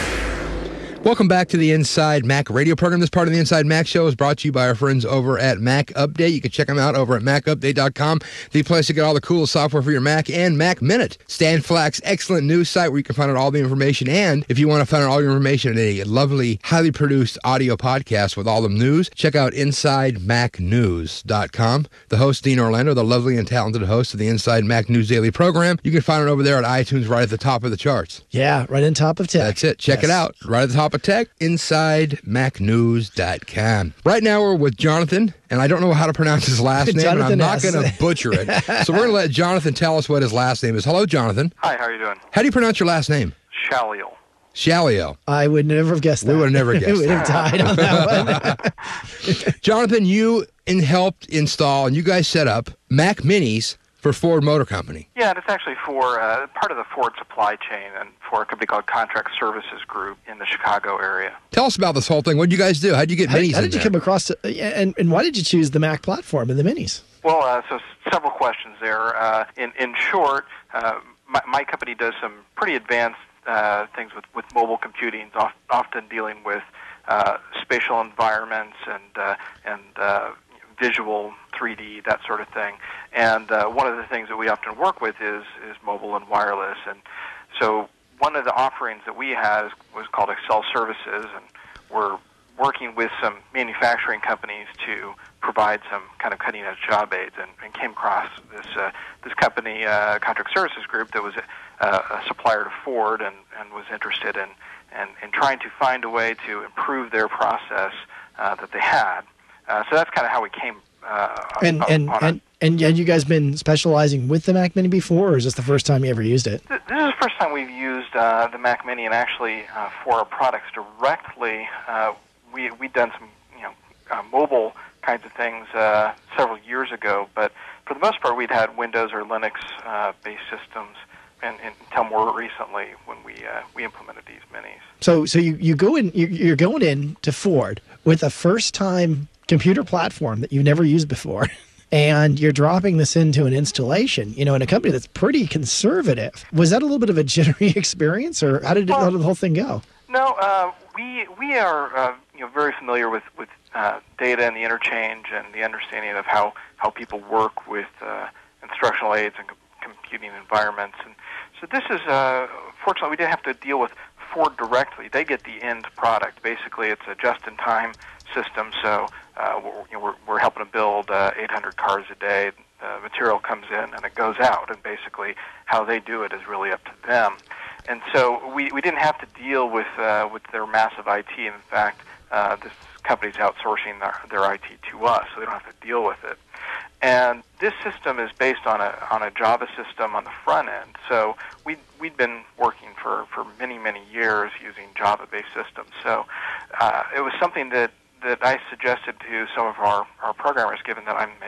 [SPEAKER 1] Welcome back to the Inside Mac radio program. This part of the Inside Mac show is brought to you by our friends over at Mac Update. You can check them out over at mac update dot com, the place to get all the coolest software for your Mac, and Mac Minute, Stan Flack's excellent news site where you can find out all the information. And if you want to find out all your information in a lovely, highly produced audio podcast with all the news, check out inside mac news dot com. The host, Dean Orlando, the lovely and talented host of the Inside Mac News Daily program. You can find it over there at iTunes right at the top of the charts.
[SPEAKER 2] Yeah, right on top of tech.
[SPEAKER 1] That's it. Check
[SPEAKER 2] Yes.
[SPEAKER 1] it out. Right at the top of tech, inside mac news dot com. Right now we're with Jonathan, and I don't know how to pronounce his last name, and I'm
[SPEAKER 2] Jonathan
[SPEAKER 1] not
[SPEAKER 2] S.
[SPEAKER 1] going to butcher it. So we're going to let Jonathan tell us what his last name is. Hello, Jonathan.
[SPEAKER 17] Hi, how are you doing?
[SPEAKER 1] How do you pronounce your last name?
[SPEAKER 17] Shaliel.
[SPEAKER 1] Shaliel.
[SPEAKER 2] I would never have guessed that.
[SPEAKER 1] We would have never guessed
[SPEAKER 2] We would have died on that one.
[SPEAKER 1] Jonathan, you in helped install, and you guys set up Mac Minis for Ford Motor Company.
[SPEAKER 17] Yeah, and it's actually for uh, part of the Ford supply chain and for a company called Contract Services Group in the Chicago area.
[SPEAKER 1] Tell us about this whole thing. What did you guys do? How did you get
[SPEAKER 2] How,
[SPEAKER 1] minis
[SPEAKER 2] how
[SPEAKER 1] in
[SPEAKER 2] did you
[SPEAKER 1] there?
[SPEAKER 2] come across it? And, and why did you choose the Mac platform and the minis?
[SPEAKER 17] Well, uh, so s- several questions there. Uh, in, in short, uh, my, my company does some pretty advanced uh, things with, with mobile computing, oft, often dealing with uh, spatial environments and, uh, and uh, visual three D, that sort of thing. And uh, one of the things that we often work with is, is mobile and wireless. And so one of the offerings that we had is, was called Excel Services, and we're working with some manufacturing companies to provide some kind of cutting-edge job aids, and, and came across this uh, this company, uh, Contract Services Group, that was a, a supplier to Ford, and, and was interested in, in, in trying to find a way to improve their process uh, that they had. Uh, so that's kind of how we came uh,
[SPEAKER 2] And
[SPEAKER 17] up
[SPEAKER 2] and,
[SPEAKER 17] upon
[SPEAKER 2] and,
[SPEAKER 17] it.
[SPEAKER 2] and had you guys been specializing with the Mac Mini before, or is this the first time you ever used it?
[SPEAKER 17] Th- This is the first time we've used uh, the Mac Mini, and actually uh, for our products directly, uh, we we'd done some you know uh, mobile kinds of things uh, several years ago, but for the most part, we'd had Windows or Linux uh, based systems, and, and until more recently when we uh, we implemented these minis.
[SPEAKER 2] So so you, you go in you- you're going in to Ford with a first time computer platform that you've never used before. And you're dropping this into an installation, you know, in a company that's pretty conservative. Was that a little bit of a jittery experience, or how did, it, how did the whole thing go?
[SPEAKER 17] No, uh, we we are uh, you know very familiar with with uh, data and the interchange and the understanding of how, how people work with uh, instructional aids and com- computing environments. And so this is uh, fortunately we didn't have to deal with Ford directly. They get the end product. Basically, it's a just-in-time system. So uh, we're, you know, we're we're helping to build uh, eight hundred cars a day. The material comes in and it goes out, and basically how they do it is really up to them. And so we, we didn't have to deal with uh, with their massive I T. In fact, uh, this company's outsourcing their, their I T to us, so they don't have to deal with it. And this system is based on a on a Java system on the front end. So we we'd been working for, for many many years using Java-based systems. So uh, it was something that, that I suggested to some of our, our programmers, given that I'm a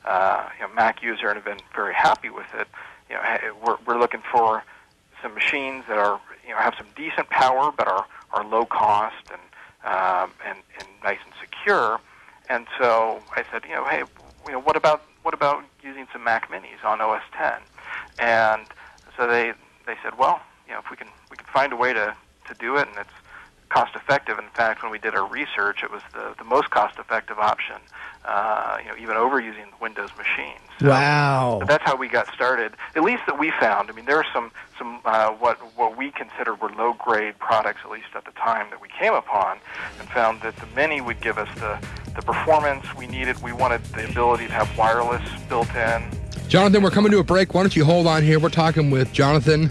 [SPEAKER 17] uh, you know, Mac user and have been very happy with it. You know, hey, we're we're looking for some machines that are, you know, have some decent power but are, are low cost and, um, and and nice and secure. And so I said, you know, hey, you know, what about what about using some Mac Minis on O S ten? And so they they said, well, you know, if we can we can find a way to, to do it and it's cost effective. In fact, when we did our research, it was the, the most cost effective option. Uh, you know, even over using Windows machines. So,
[SPEAKER 2] wow.
[SPEAKER 17] so that's how we got started. At least that we found. I mean, there are some some uh, what what we considered were low grade products, at least at the time that we came upon, and found that the Mini would give us the the performance we needed. We wanted the ability to have wireless built in.
[SPEAKER 1] Jonathan, we're coming to a break. Why don't you hold on here? We're talking with Jonathan.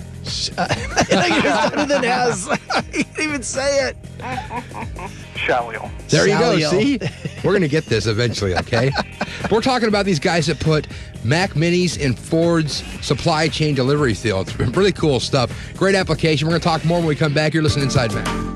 [SPEAKER 2] Jonathan has. I can't even say it.
[SPEAKER 17] Shalliel.
[SPEAKER 1] There you
[SPEAKER 2] Shalliel.
[SPEAKER 1] go. See? We're going to get this eventually, okay? We're talking about these guys that put Mac Minis in Ford's supply chain delivery field. It's really cool stuff. Great application. We're going to talk more when we come back. You're listening to Inside Mac.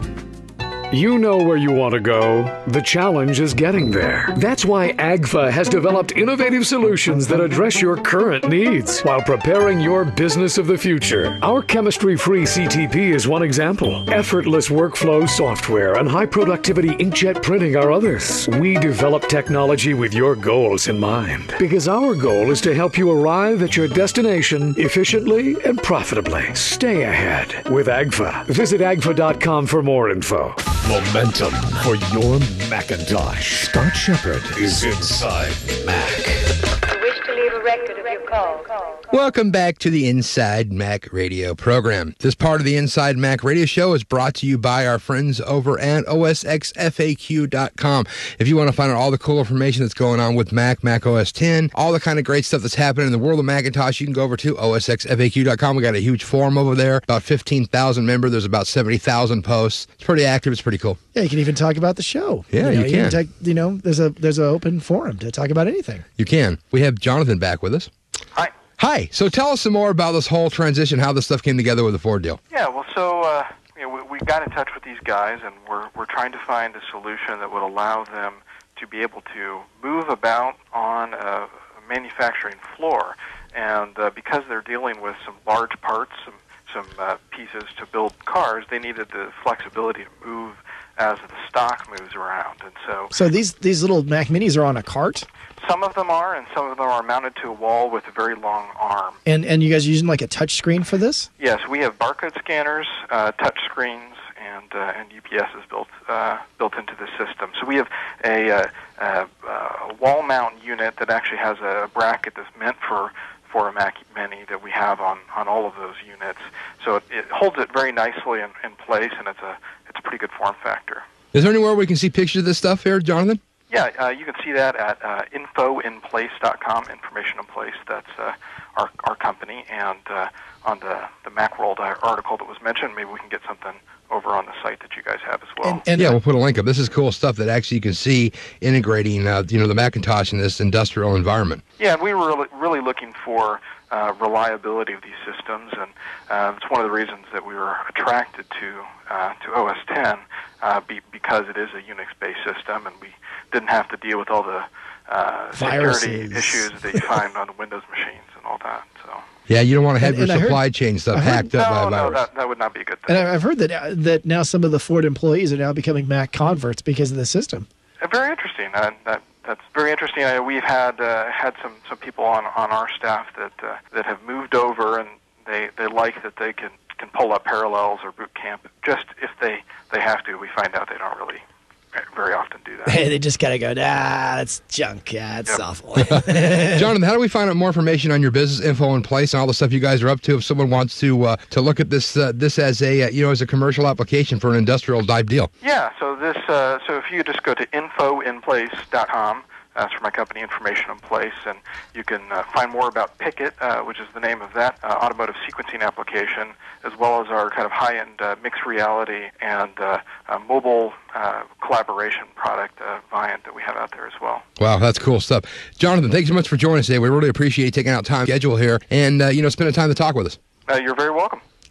[SPEAKER 3] You know where you want to go. The challenge is getting there. That's why A G F A has developed innovative solutions that address your current needs while preparing your business of the future. Our chemistry-free C T P is one example. Effortless workflow software and high-productivity inkjet printing are others. We develop technology with your goals in mind because our goal is to help you arrive at your destination efficiently and profitably. Stay ahead with A G F A. Visit A G F A dot com for more info. Momentum for your Macintosh. Scott Shepard is Inside Mac.
[SPEAKER 12] You wish to leave a record of your call.
[SPEAKER 1] Welcome back to the Inside Mac Radio program. This part of the Inside Mac Radio show is brought to you by our friends over at O S X F A Q dot com. If you want to find out all the cool information that's going on with Mac, Mac O S ten, all the kind of great stuff that's happening in the world of Macintosh, you can go over to O S X F A Q dot com. We got a huge forum over there, about fifteen thousand members. There's about seventy thousand posts. It's pretty active. It's pretty cool.
[SPEAKER 2] Yeah, you can even talk about the show.
[SPEAKER 1] Yeah,
[SPEAKER 2] you, know,
[SPEAKER 1] you can.
[SPEAKER 2] talk, you know, there's a there's an open forum to talk about anything.
[SPEAKER 1] You can. We have Jonathan back with us.
[SPEAKER 17] Hi.
[SPEAKER 1] Hi. So tell us some more about this whole transition, how this stuff came together with the Ford deal.
[SPEAKER 17] Yeah, well, so uh, you know, we, we got in touch with these guys, and we're we're trying to find a solution that would allow them to be able to move about on a manufacturing floor. And uh, because they're dealing with some large parts, some some uh, pieces to build cars, they needed the flexibility to move as the stock moves around. And so,
[SPEAKER 2] So these these little Mac Minis are on a cart,
[SPEAKER 17] some of them are, and some of them are mounted to a wall with a very long arm.
[SPEAKER 2] and and you guys are using like a touch screen for this?
[SPEAKER 17] Yes, we have barcode scanners, uh, touch screens, and uh, and U P S is built uh, built into the system. So we have a, uh, uh, a wall mount unit that actually has a bracket that's meant for for a Mac Mini that we have on, on all of those units. So it, it holds it very nicely in, in place, and it's a it's a pretty good form factor.
[SPEAKER 1] Is there anywhere we can see pictures of this stuff here, Jonathan?
[SPEAKER 17] Yeah, uh, you can see that at uh, info in place dot com, Information in Place. That's uh, our our company. And uh, on the, the Macworld article that was mentioned, maybe we can get something over on the site that you guys have as well.
[SPEAKER 1] And, and yeah, we'll put a link up. This is cool stuff that actually you can see integrating, uh, you know, the Macintosh in this industrial environment.
[SPEAKER 17] Yeah, we were really, really looking for uh, reliability of these systems, and uh, it's one of the reasons that we were attracted to uh, to O S ten uh, be, because it is a Unix-based system, and we didn't have to deal with all the uh, security
[SPEAKER 2] Viruses.
[SPEAKER 17] issues that you find on Windows machines and all that. So.
[SPEAKER 1] Yeah, you don't want to have
[SPEAKER 2] And-
[SPEAKER 1] your
[SPEAKER 2] and I heard-
[SPEAKER 1] supply chain stuff
[SPEAKER 2] I heard-
[SPEAKER 1] hacked up by
[SPEAKER 17] No,
[SPEAKER 1] a
[SPEAKER 17] no,
[SPEAKER 1] virus.
[SPEAKER 17] that, that would not be a good thing.
[SPEAKER 2] And I- I've heard that uh, that now some of the Ford employees are now becoming Mac converts because of the system.
[SPEAKER 17] Uh, very interesting. Uh, that that's very interesting. Uh, we've had uh, had some, some people on, on our staff that uh, that have moved over, and they, they like that they can, can pull up Parallels or Boot Camp. Just if they, they have to, we find out they don't really very often do that.
[SPEAKER 2] Hey, they just gotta go. Ah, that's junk. Yeah, it's
[SPEAKER 17] Yep.
[SPEAKER 2] awful.
[SPEAKER 1] Jonathan, how do we find out more information on your business info in place and all the stuff you guys are up to? If someone wants to uh, to look at this uh, this as a uh, you know as a commercial application for an industrial type deal.
[SPEAKER 17] Yeah, so this uh, so if you just go to info in place dot com, that's for my company, Information in Place, and you can uh, find more about Picket, uh, which is the name of that uh, automotive sequencing application, as well as our kind of high-end uh, mixed reality and uh, uh, mobile uh, collaboration product, uh, Viant, that we have out there as well.
[SPEAKER 1] Wow, that's cool stuff. Jonathan, thanks so much for joining us today. We really appreciate you taking out time schedule here and uh, you know spending time to talk with us.
[SPEAKER 17] Uh, you're very welcome.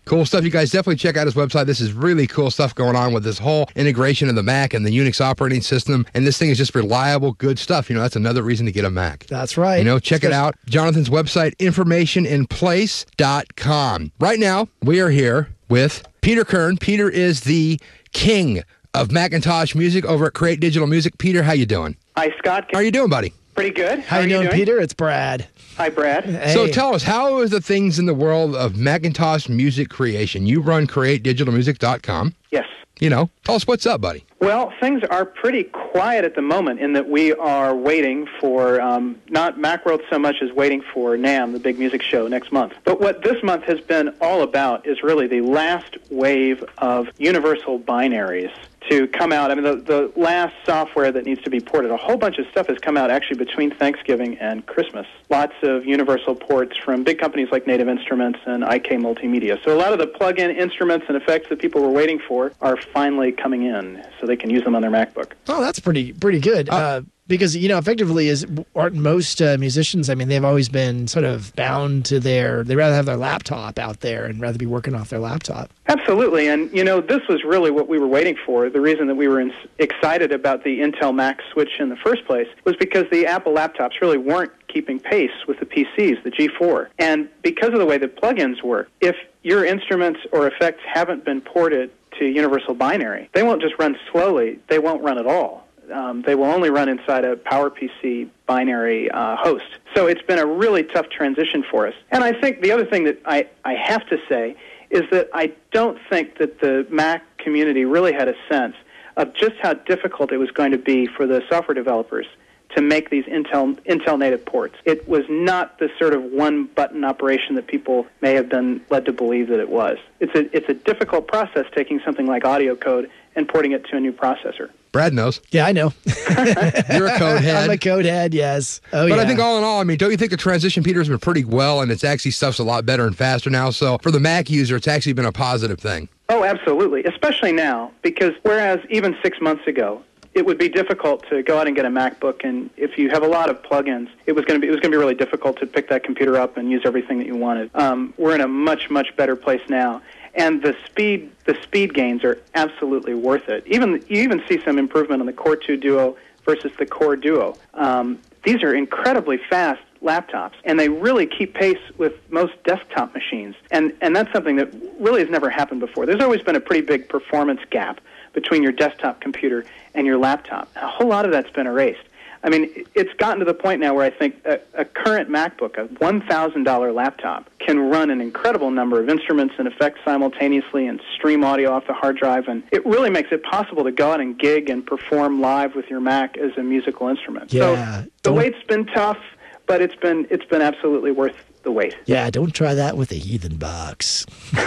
[SPEAKER 1] Cool stuff. You guys definitely check out his website. This is really cool stuff going on with this whole integration of the Mac and the Unix operating system. And this thing is just reliable, good stuff. You know, that's another reason to get a Mac.
[SPEAKER 2] That's right.
[SPEAKER 1] You know, check it out. Jonathan's website, information in place dot com. Right now, we are here with Peter Kern. Peter is the king of Macintosh music over at Create Digital Music. Peter, how you doing?
[SPEAKER 18] Hi, Scott.
[SPEAKER 1] How are you doing, buddy?
[SPEAKER 18] Pretty good.
[SPEAKER 2] How, how you doing, Peter? It's Brad.
[SPEAKER 18] Hi, Brad.
[SPEAKER 2] Hey.
[SPEAKER 1] So tell us, how is the things in the world of Macintosh music creation? You run create digital music dot com.
[SPEAKER 18] Yes.
[SPEAKER 1] You know, tell us what's up, buddy.
[SPEAKER 18] Well, things are pretty quiet at the moment in that we are waiting for, um, not Macworld so much as waiting for NAMM, the big music show, next month. But what this month has been all about is really the last wave of universal binaries to come out. I mean, the, the last software that needs to be ported, a whole bunch of stuff has come out actually between Thanksgiving and Christmas. Lots of universal ports from big companies like Native Instruments and I K Multimedia. So a lot of the plug-in instruments and effects that people were waiting for are finally coming in, so they can use them on their MacBook.
[SPEAKER 2] Oh, that's pretty pretty good. Uh, uh, because, you know, effectively, is aren't most uh, musicians, I mean, they've always been sort of bound to their, they'd rather have their laptop out there and rather be working off their laptop.
[SPEAKER 18] Absolutely, and, you know, this was really what we were waiting for. The reason that we were in, excited about the Intel Mac switch in the first place was because the Apple laptops really weren't keeping pace with the P Cs, the G four. And because of the way the plugins work, if your instruments or effects haven't been ported to Universal Binary, they won't just run slowly, they won't run at all. Um, they will only run inside a PowerPC binary uh, host. So it's been a really tough transition for us. And I think the other thing that I, I have to say is that I don't think that the Mac community really had a sense of just how difficult it was going to be for the software developers to make these Intel Intel native ports. It was not the sort of one-button operation that people may have been led to believe that it was. It's a, it's a difficult process taking something like audio code and porting it to a new processor.
[SPEAKER 1] Brad knows.
[SPEAKER 2] Yeah, I know.
[SPEAKER 1] You're a code head.
[SPEAKER 2] I'm a code head, yes. Oh,
[SPEAKER 1] but
[SPEAKER 2] yeah.
[SPEAKER 1] I think all in all, I mean, don't you think the transition, Peter, has been pretty well, and it's actually stuff's a lot better and faster now? So for the Mac user, it's actually been a positive thing.
[SPEAKER 18] Oh, absolutely, especially now, because whereas even six months ago, it would be difficult to go out and get a MacBook, and if you have a lot of plugins, it was going to be it was going to be really difficult to pick that computer up and use everything that you wanted. Um, we're in a much much better place now. And the speed, the speed gains are absolutely worth it. Even you even see some improvement on the Core two Duo versus the Core Duo. Um, these are incredibly fast laptops, and they really keep pace with most desktop machines. And and that's something that really has never happened before. There's always been a pretty big performance gap between your desktop computer and your laptop. A whole lot of that's been erased. I mean, it's gotten to the point now where I think a, a current MacBook, a one thousand dollars laptop, can run an incredible number of instruments and effects simultaneously and stream audio off the hard drive. And it really makes it possible to go out and gig and perform live with your Mac as a musical instrument.
[SPEAKER 2] Yeah,
[SPEAKER 18] so the wait's been tough, but it's been it's been absolutely worth the wait.
[SPEAKER 2] Yeah, don't try that with a Heathen box.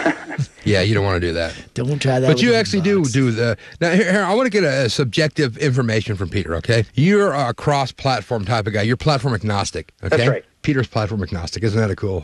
[SPEAKER 1] Yeah, you don't want to do that.
[SPEAKER 2] Don't try that.
[SPEAKER 1] But
[SPEAKER 2] with
[SPEAKER 1] you
[SPEAKER 2] a
[SPEAKER 1] actually
[SPEAKER 2] Heathen
[SPEAKER 1] do
[SPEAKER 2] box.
[SPEAKER 1] do the now. Here, here I want to get a, a subjective information from Peter. Okay, you're a cross-platform type of guy. You're platform agnostic. Okay,
[SPEAKER 18] That's right.
[SPEAKER 1] Peter's platform agnostic. Isn't that a cool?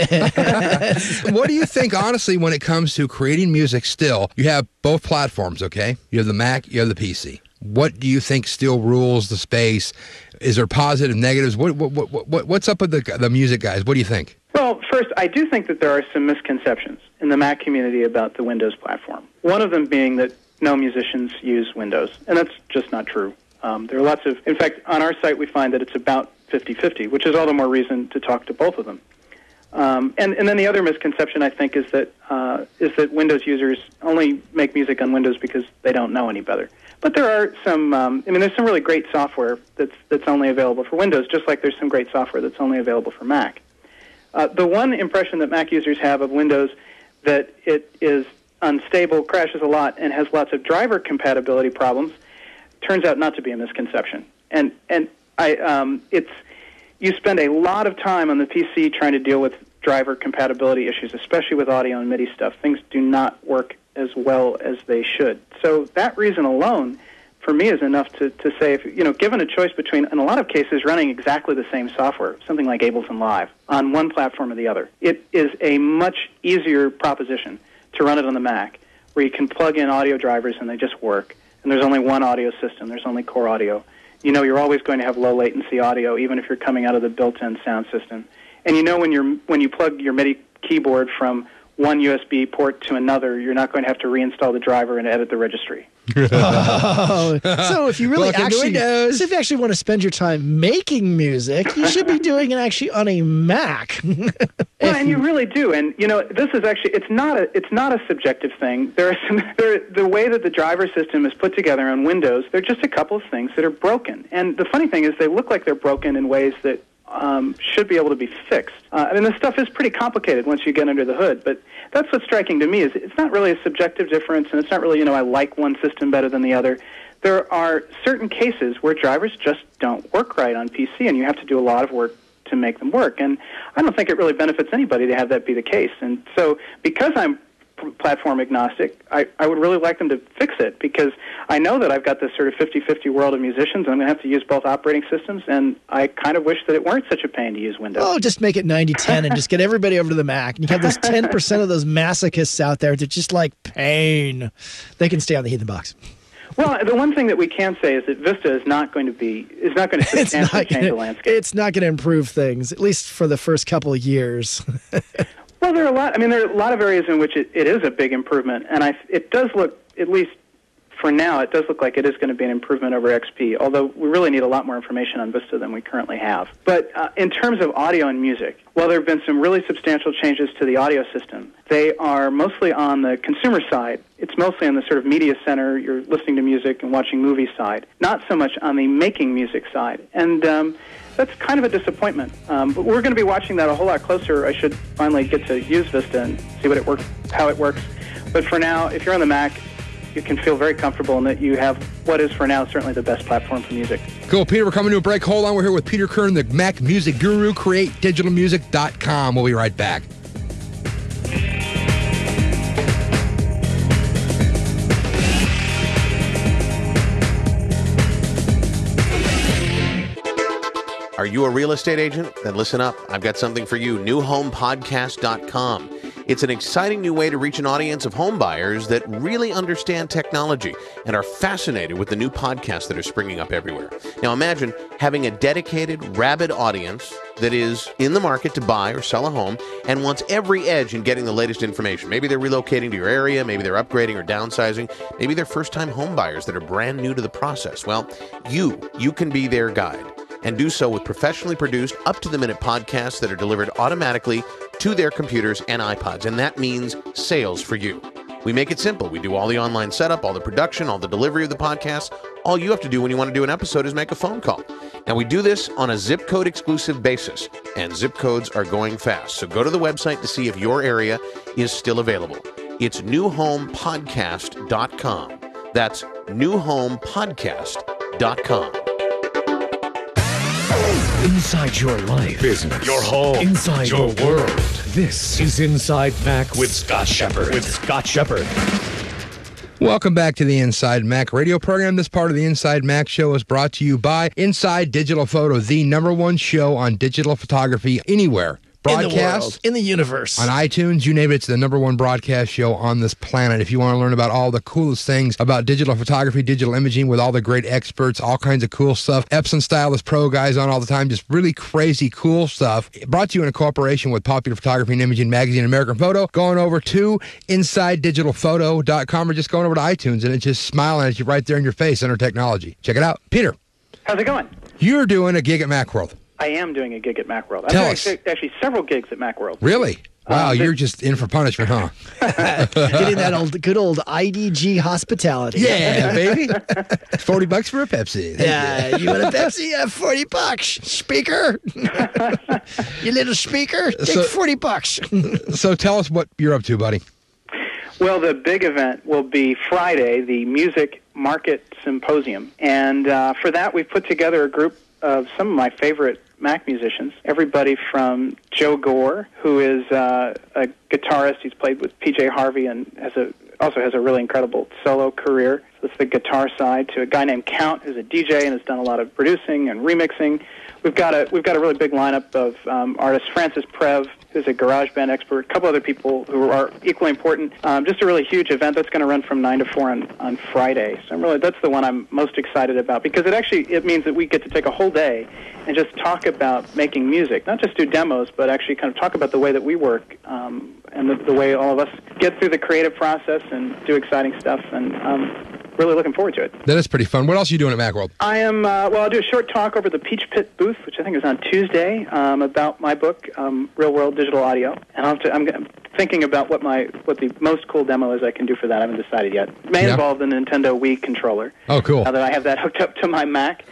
[SPEAKER 1] What do you think, honestly, when it comes to creating music? Still, you have both platforms. Okay, you have the Mac, you have the P C. What do you think still rules the space? Is there positive, negatives? What, what, what, what what's up with the the music guys? What do you think?
[SPEAKER 18] Well, first, I do think that there are some misconceptions in the Mac community about the Windows platform. One of them being that no musicians use Windows, and that's just not true. Um, there are lots of, in fact, on our site we find that it's about fifty-fifty, which is all the more reason to talk to both of them. Um, and, and then the other misconception, I think, is that uh, is that Windows users only make music on Windows because they don't know any better. But there are some, um, I mean, there's some really great software that's that's only available for Windows, just like there's some great software that's only available for Mac. Uh, the one impression that Mac users have of Windows that it is unstable, crashes a lot, and has lots of driver compatibility problems turns out not to be a misconception. And and I um, it's you spend a lot of time on the P C trying to deal with driver compatibility issues, especially with audio and MIDI stuff. Things do not work as well as they should. So that reason alone, for me, is enough to, to say, if you know, given a choice between, in a lot of cases, running exactly the same software, something like Ableton Live, on one platform or the other, it is a much easier proposition to run it on the Mac, where you can plug in audio drivers and they just work, and there's only one audio system, there's only core audio. You know you're always going to have low latency audio, even if you're coming out of the built-in sound system. And you know when you're when you plug your MIDI keyboard from one U S B port to another, you're not going to have to reinstall the driver and edit the registry.
[SPEAKER 2] Oh, so if you really
[SPEAKER 1] Welcome to
[SPEAKER 2] actually,
[SPEAKER 1] Windows.
[SPEAKER 2] so if you actually want to spend your time making music, you should be doing it actually on a Mac.
[SPEAKER 18] Well, and you really do, and you know this is actually it's not a it's not a subjective thing. There are some there, the way that the driver system is put together on Windows. There are just a couple of things that are broken, and the funny thing is they look like they're broken in ways that um, should be able to be fixed. Uh, I mean, this stuff is pretty complicated once you get under the hood, but that's what's striking to me is it's not really a subjective difference, and it's not really you know I like one system better than the other. There are certain cases where drivers just don't work right on P C, and you have to do a lot of work to make them work. And I don't think it really benefits anybody to have that be the case. And so because I'm p- platform agnostic, I, I would really like them to fix it because I know that I've got this sort of fifty-fifty world of musicians and I'm going to have to use both operating systems, and I kind of wish that it weren't such a pain to use Windows.
[SPEAKER 2] Oh, just make it ninety ten and just get everybody over to the Mac. And you have those ten percent of those masochists out there that just like pain. They can stay on the Heathen Box.
[SPEAKER 18] Well, the one thing that we can say is that Vista is not going to be is not going to substantially
[SPEAKER 2] not
[SPEAKER 18] change
[SPEAKER 2] gonna,
[SPEAKER 18] the landscape.
[SPEAKER 2] It's not going to improve things, at least for the first couple of years.
[SPEAKER 18] Well, there are a lot. I mean, there are a lot of areas in which it, it is a big improvement, and I, it does look, at least for now, it does look like it is going to be an improvement over X P. Although we really need a lot more information on Vista than we currently have. But uh, in terms of audio and music, while there have been some really substantial changes to the audio system, they are mostly on the consumer side. It's mostly on the sort of media center, you're listening to music and watching movies side, not so much on the making music side. And um, that's kind of a disappointment. Um, but we're going to be watching that a whole lot closer. I should finally get to use Vista and see what it works, how it works. But for now, if you're on the Mac, you can feel very comfortable in that you have what is for now certainly the best platform for music.
[SPEAKER 1] Cool, Peter, we're coming to a break. Hold on, we're here with Peter Kern, the Mac music guru, create digital music dot com. We'll be right back.
[SPEAKER 14] Are you a real estate agent? Then listen up. I've got something for you. new home podcast dot com. It's an exciting new way to reach an audience of home buyers that really understand technology and are fascinated with the new podcasts that are springing up everywhere. Now imagine having a dedicated, rabid audience that is in the market to buy or sell a home and wants every edge in getting the latest information. Maybe they're relocating to your area, maybe they're upgrading or downsizing, maybe they're first-time home buyers that are brand new to the process. Well, you, you can be their guide. And do so with professionally produced, up-to-the-minute podcasts that are delivered automatically to their computers and iPods. And that means sales for you. We make it simple. We do all the online setup, all the production, all the delivery of the podcast. All you have to do when you want to do an episode is make a phone call. Now, we do this on a zip code exclusive basis, and zip codes are going fast. So go to the website to see if your area is still available. It's new home podcast dot com. That's new home podcast dot com.
[SPEAKER 3] Inside your life, business, your home, inside your world. This is Inside Mac with Scott Shepard. With Scott Shepard.
[SPEAKER 1] Welcome back to the Inside Mac radio program. This part of the Inside Mac show is brought to you by Inside Digital Photo, the number one show on digital photography anywhere. Broadcast,
[SPEAKER 2] in the world, in the universe.
[SPEAKER 1] On iTunes, you name it, it's the number one broadcast show on this planet. If you want to learn about all the coolest things about digital photography, digital imaging with all the great experts, all kinds of cool stuff. Epson Stylus Pro guys on all the time, just really crazy cool stuff. Brought to you in a cooperation with Popular Photography and Imaging Magazine, American Photo. Going over to inside digital photo dot com or just going over to iTunes and it's just smiling at you right there in your face under technology. Check it out. Peter.
[SPEAKER 18] How's it going?
[SPEAKER 1] You're doing a gig at Macworld.
[SPEAKER 18] I am doing a gig at Macworld. I'm
[SPEAKER 1] Tell
[SPEAKER 18] doing
[SPEAKER 1] us.
[SPEAKER 18] Actually, several gigs at Macworld.
[SPEAKER 1] Really? Wow,
[SPEAKER 18] Um,
[SPEAKER 1] you're just in for punishment, huh?
[SPEAKER 2] Getting that old, good old I D G hospitality.
[SPEAKER 1] Yeah, baby. forty bucks for a Pepsi. Thank
[SPEAKER 2] Yeah,
[SPEAKER 1] you.
[SPEAKER 2] you want a Pepsi? Yeah, forty bucks. Speaker. You little speaker. Take
[SPEAKER 1] So-
[SPEAKER 2] forty bucks.
[SPEAKER 1] So tell us what you're up to, buddy.
[SPEAKER 18] Well, the big event will be Friday, the Music Market Symposium. And uh, for that, we've put together a group of some of my favorite Mac musicians. Everybody from Joe Gore, who is uh, a guitarist. He's played with P J Harvey and has a also has a really incredible solo career. So that's the guitar side, to a guy named Count, who's a D J and has done a lot of producing and remixing. We've got a we've got a really big lineup of um, artists. Francis Prev, who's a garage band expert, a couple other people who are equally important. Um, just a really huge event that's going to run from nine to four on, on Friday. So I'm really that's the one I'm most excited about, because it actually it means that we get to take a whole day and just talk about making music, not just do demos, but actually kind of talk about the way that we work um, and the, the way all of us get through the creative process and do exciting stuff. And um, really looking forward to it.
[SPEAKER 1] That is pretty fun. What else are you doing at Macworld?
[SPEAKER 18] I am, uh, well, I'll do a short talk over the Peach Pit booth, which I think is on Tuesday, um, about my book, um, Real World Digital Audio. And I'll have to, I'm, I'm thinking about what my what the most cool demo is I can do for that. I haven't decided yet. It may
[SPEAKER 1] Yeah.
[SPEAKER 18] involve the Nintendo Wii controller.
[SPEAKER 1] Oh, cool.
[SPEAKER 18] Now that I have that hooked up to my Mac.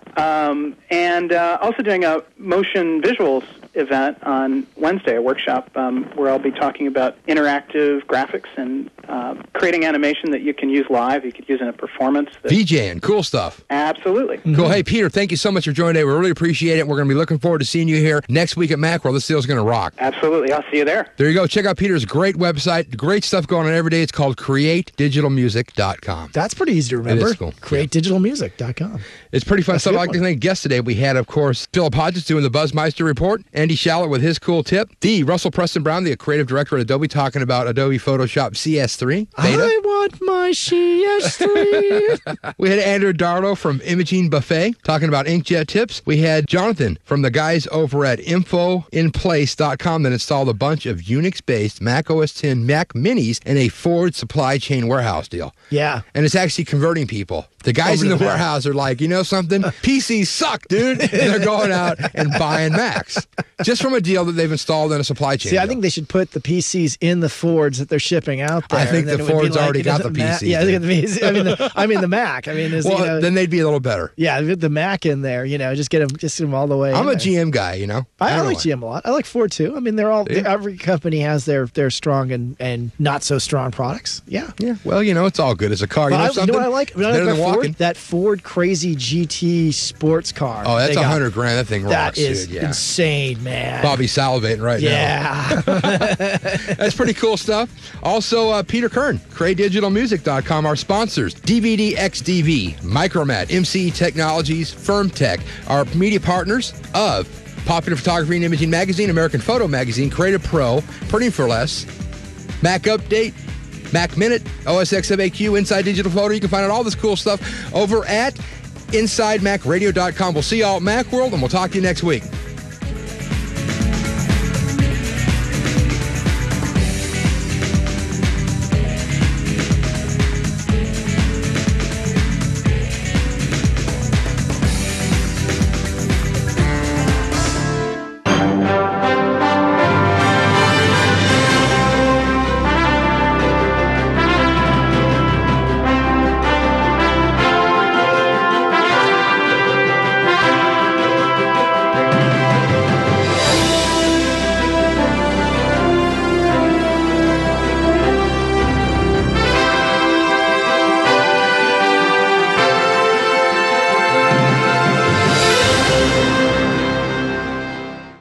[SPEAKER 18] um, and uh, also doing a motion visuals event on Wednesday, a workshop um, where I'll be talking about interactive graphics and uh, creating animation that you can use live. You could use in a performance. That,
[SPEAKER 1] VJing, cool stuff.
[SPEAKER 18] Absolutely.
[SPEAKER 1] Cool. Hey, Peter, thank you so much for joining today. We really appreciate it. We're going to be looking forward to seeing you here next week at Macworld. This deal's going to rock.
[SPEAKER 18] Absolutely. I'll see you there.
[SPEAKER 1] There you go. Check out Peter's great website. Great stuff going on every day. It's called create digital music dot com.
[SPEAKER 2] That's pretty easy to remember.
[SPEAKER 1] It is cool.
[SPEAKER 2] create digital music dot com.
[SPEAKER 1] It's pretty fun
[SPEAKER 2] That's a
[SPEAKER 1] stuff.
[SPEAKER 2] good
[SPEAKER 1] I'd like to
[SPEAKER 2] one.
[SPEAKER 1] thank guests today. We had, of course, Philip Hodges doing the Buzzmeister Report, Andy Schaller with his cool tip, the Russell Preston Brown, the creative director at Adobe, talking about Adobe Photoshop C S three beta.
[SPEAKER 2] I want my C S three.
[SPEAKER 1] We had Andrew Darlow from Imaging Buffet talking about inkjet tips. We had Jonathan from the guys over at info in place dot com that installed a bunch of Unix-based Mac O S ten Mac Minis in a Ford supply chain warehouse deal.
[SPEAKER 2] Yeah.
[SPEAKER 1] And it's actually converting people. The guys
[SPEAKER 2] Over
[SPEAKER 1] in the
[SPEAKER 2] the Mac.
[SPEAKER 1] warehouse are like, you know something? P Cs suck, dude. And they're going out and buying Macs just from a deal that they've installed in a supply chain
[SPEAKER 2] See, I
[SPEAKER 1] deal.
[SPEAKER 2] think they should put the P Cs in the Fords that they're shipping out there.
[SPEAKER 1] I think
[SPEAKER 2] and then
[SPEAKER 1] the
[SPEAKER 2] it would be
[SPEAKER 1] Ford's
[SPEAKER 2] like,
[SPEAKER 1] already
[SPEAKER 2] it
[SPEAKER 1] got the
[SPEAKER 2] doesn't ma-
[SPEAKER 1] P Cs
[SPEAKER 2] Yeah, they got
[SPEAKER 1] in.
[SPEAKER 2] the P Cs. I mean, the, I mean the Mac. I mean, is,
[SPEAKER 1] well,
[SPEAKER 2] you know,
[SPEAKER 1] then they'd be a little better.
[SPEAKER 2] yeah, with the Mac in there. You know, just get them, just get them all the way.
[SPEAKER 1] I'm
[SPEAKER 2] in
[SPEAKER 1] a
[SPEAKER 2] there.
[SPEAKER 1] G M guy, you know.
[SPEAKER 2] I, I,
[SPEAKER 1] don't
[SPEAKER 2] like
[SPEAKER 1] know
[SPEAKER 2] G M a lot. I like Ford too. I mean, they're all
[SPEAKER 1] Yeah.
[SPEAKER 2] every company has their their strong and, and not so strong products. Yeah.
[SPEAKER 1] Yeah. Well, you know, it's all good as a car. You
[SPEAKER 2] But
[SPEAKER 1] know
[SPEAKER 2] I, you
[SPEAKER 1] something?
[SPEAKER 2] know what I like? You know what I
[SPEAKER 1] Better
[SPEAKER 2] like
[SPEAKER 1] than
[SPEAKER 2] about
[SPEAKER 1] walking.
[SPEAKER 2] Ford? That Ford Crazy G T sports car.
[SPEAKER 1] Oh, that's
[SPEAKER 2] they
[SPEAKER 1] a
[SPEAKER 2] got.
[SPEAKER 1] hundred grand. That thing
[SPEAKER 2] That
[SPEAKER 1] rocks,
[SPEAKER 2] is
[SPEAKER 1] dude. Yeah.
[SPEAKER 2] insane, man.
[SPEAKER 1] Bobby's salivating right
[SPEAKER 2] Yeah.
[SPEAKER 1] now. That's pretty cool stuff. Also, uh, Peter Kern, create digital music dot com, our sponsors. D V D X D V, Micromat, M C E Technologies, FirmTech, our media partners of Popular Photography and Imaging Magazine, American Photo Magazine, Creative Pro, Printing for Less, Mac Update, Mac Minute, O S X M A Q, Inside Digital Photo. You can find out all this cool stuff over at inside mac radio dot com. We'll see you all at Macworld, and we'll talk to you next week.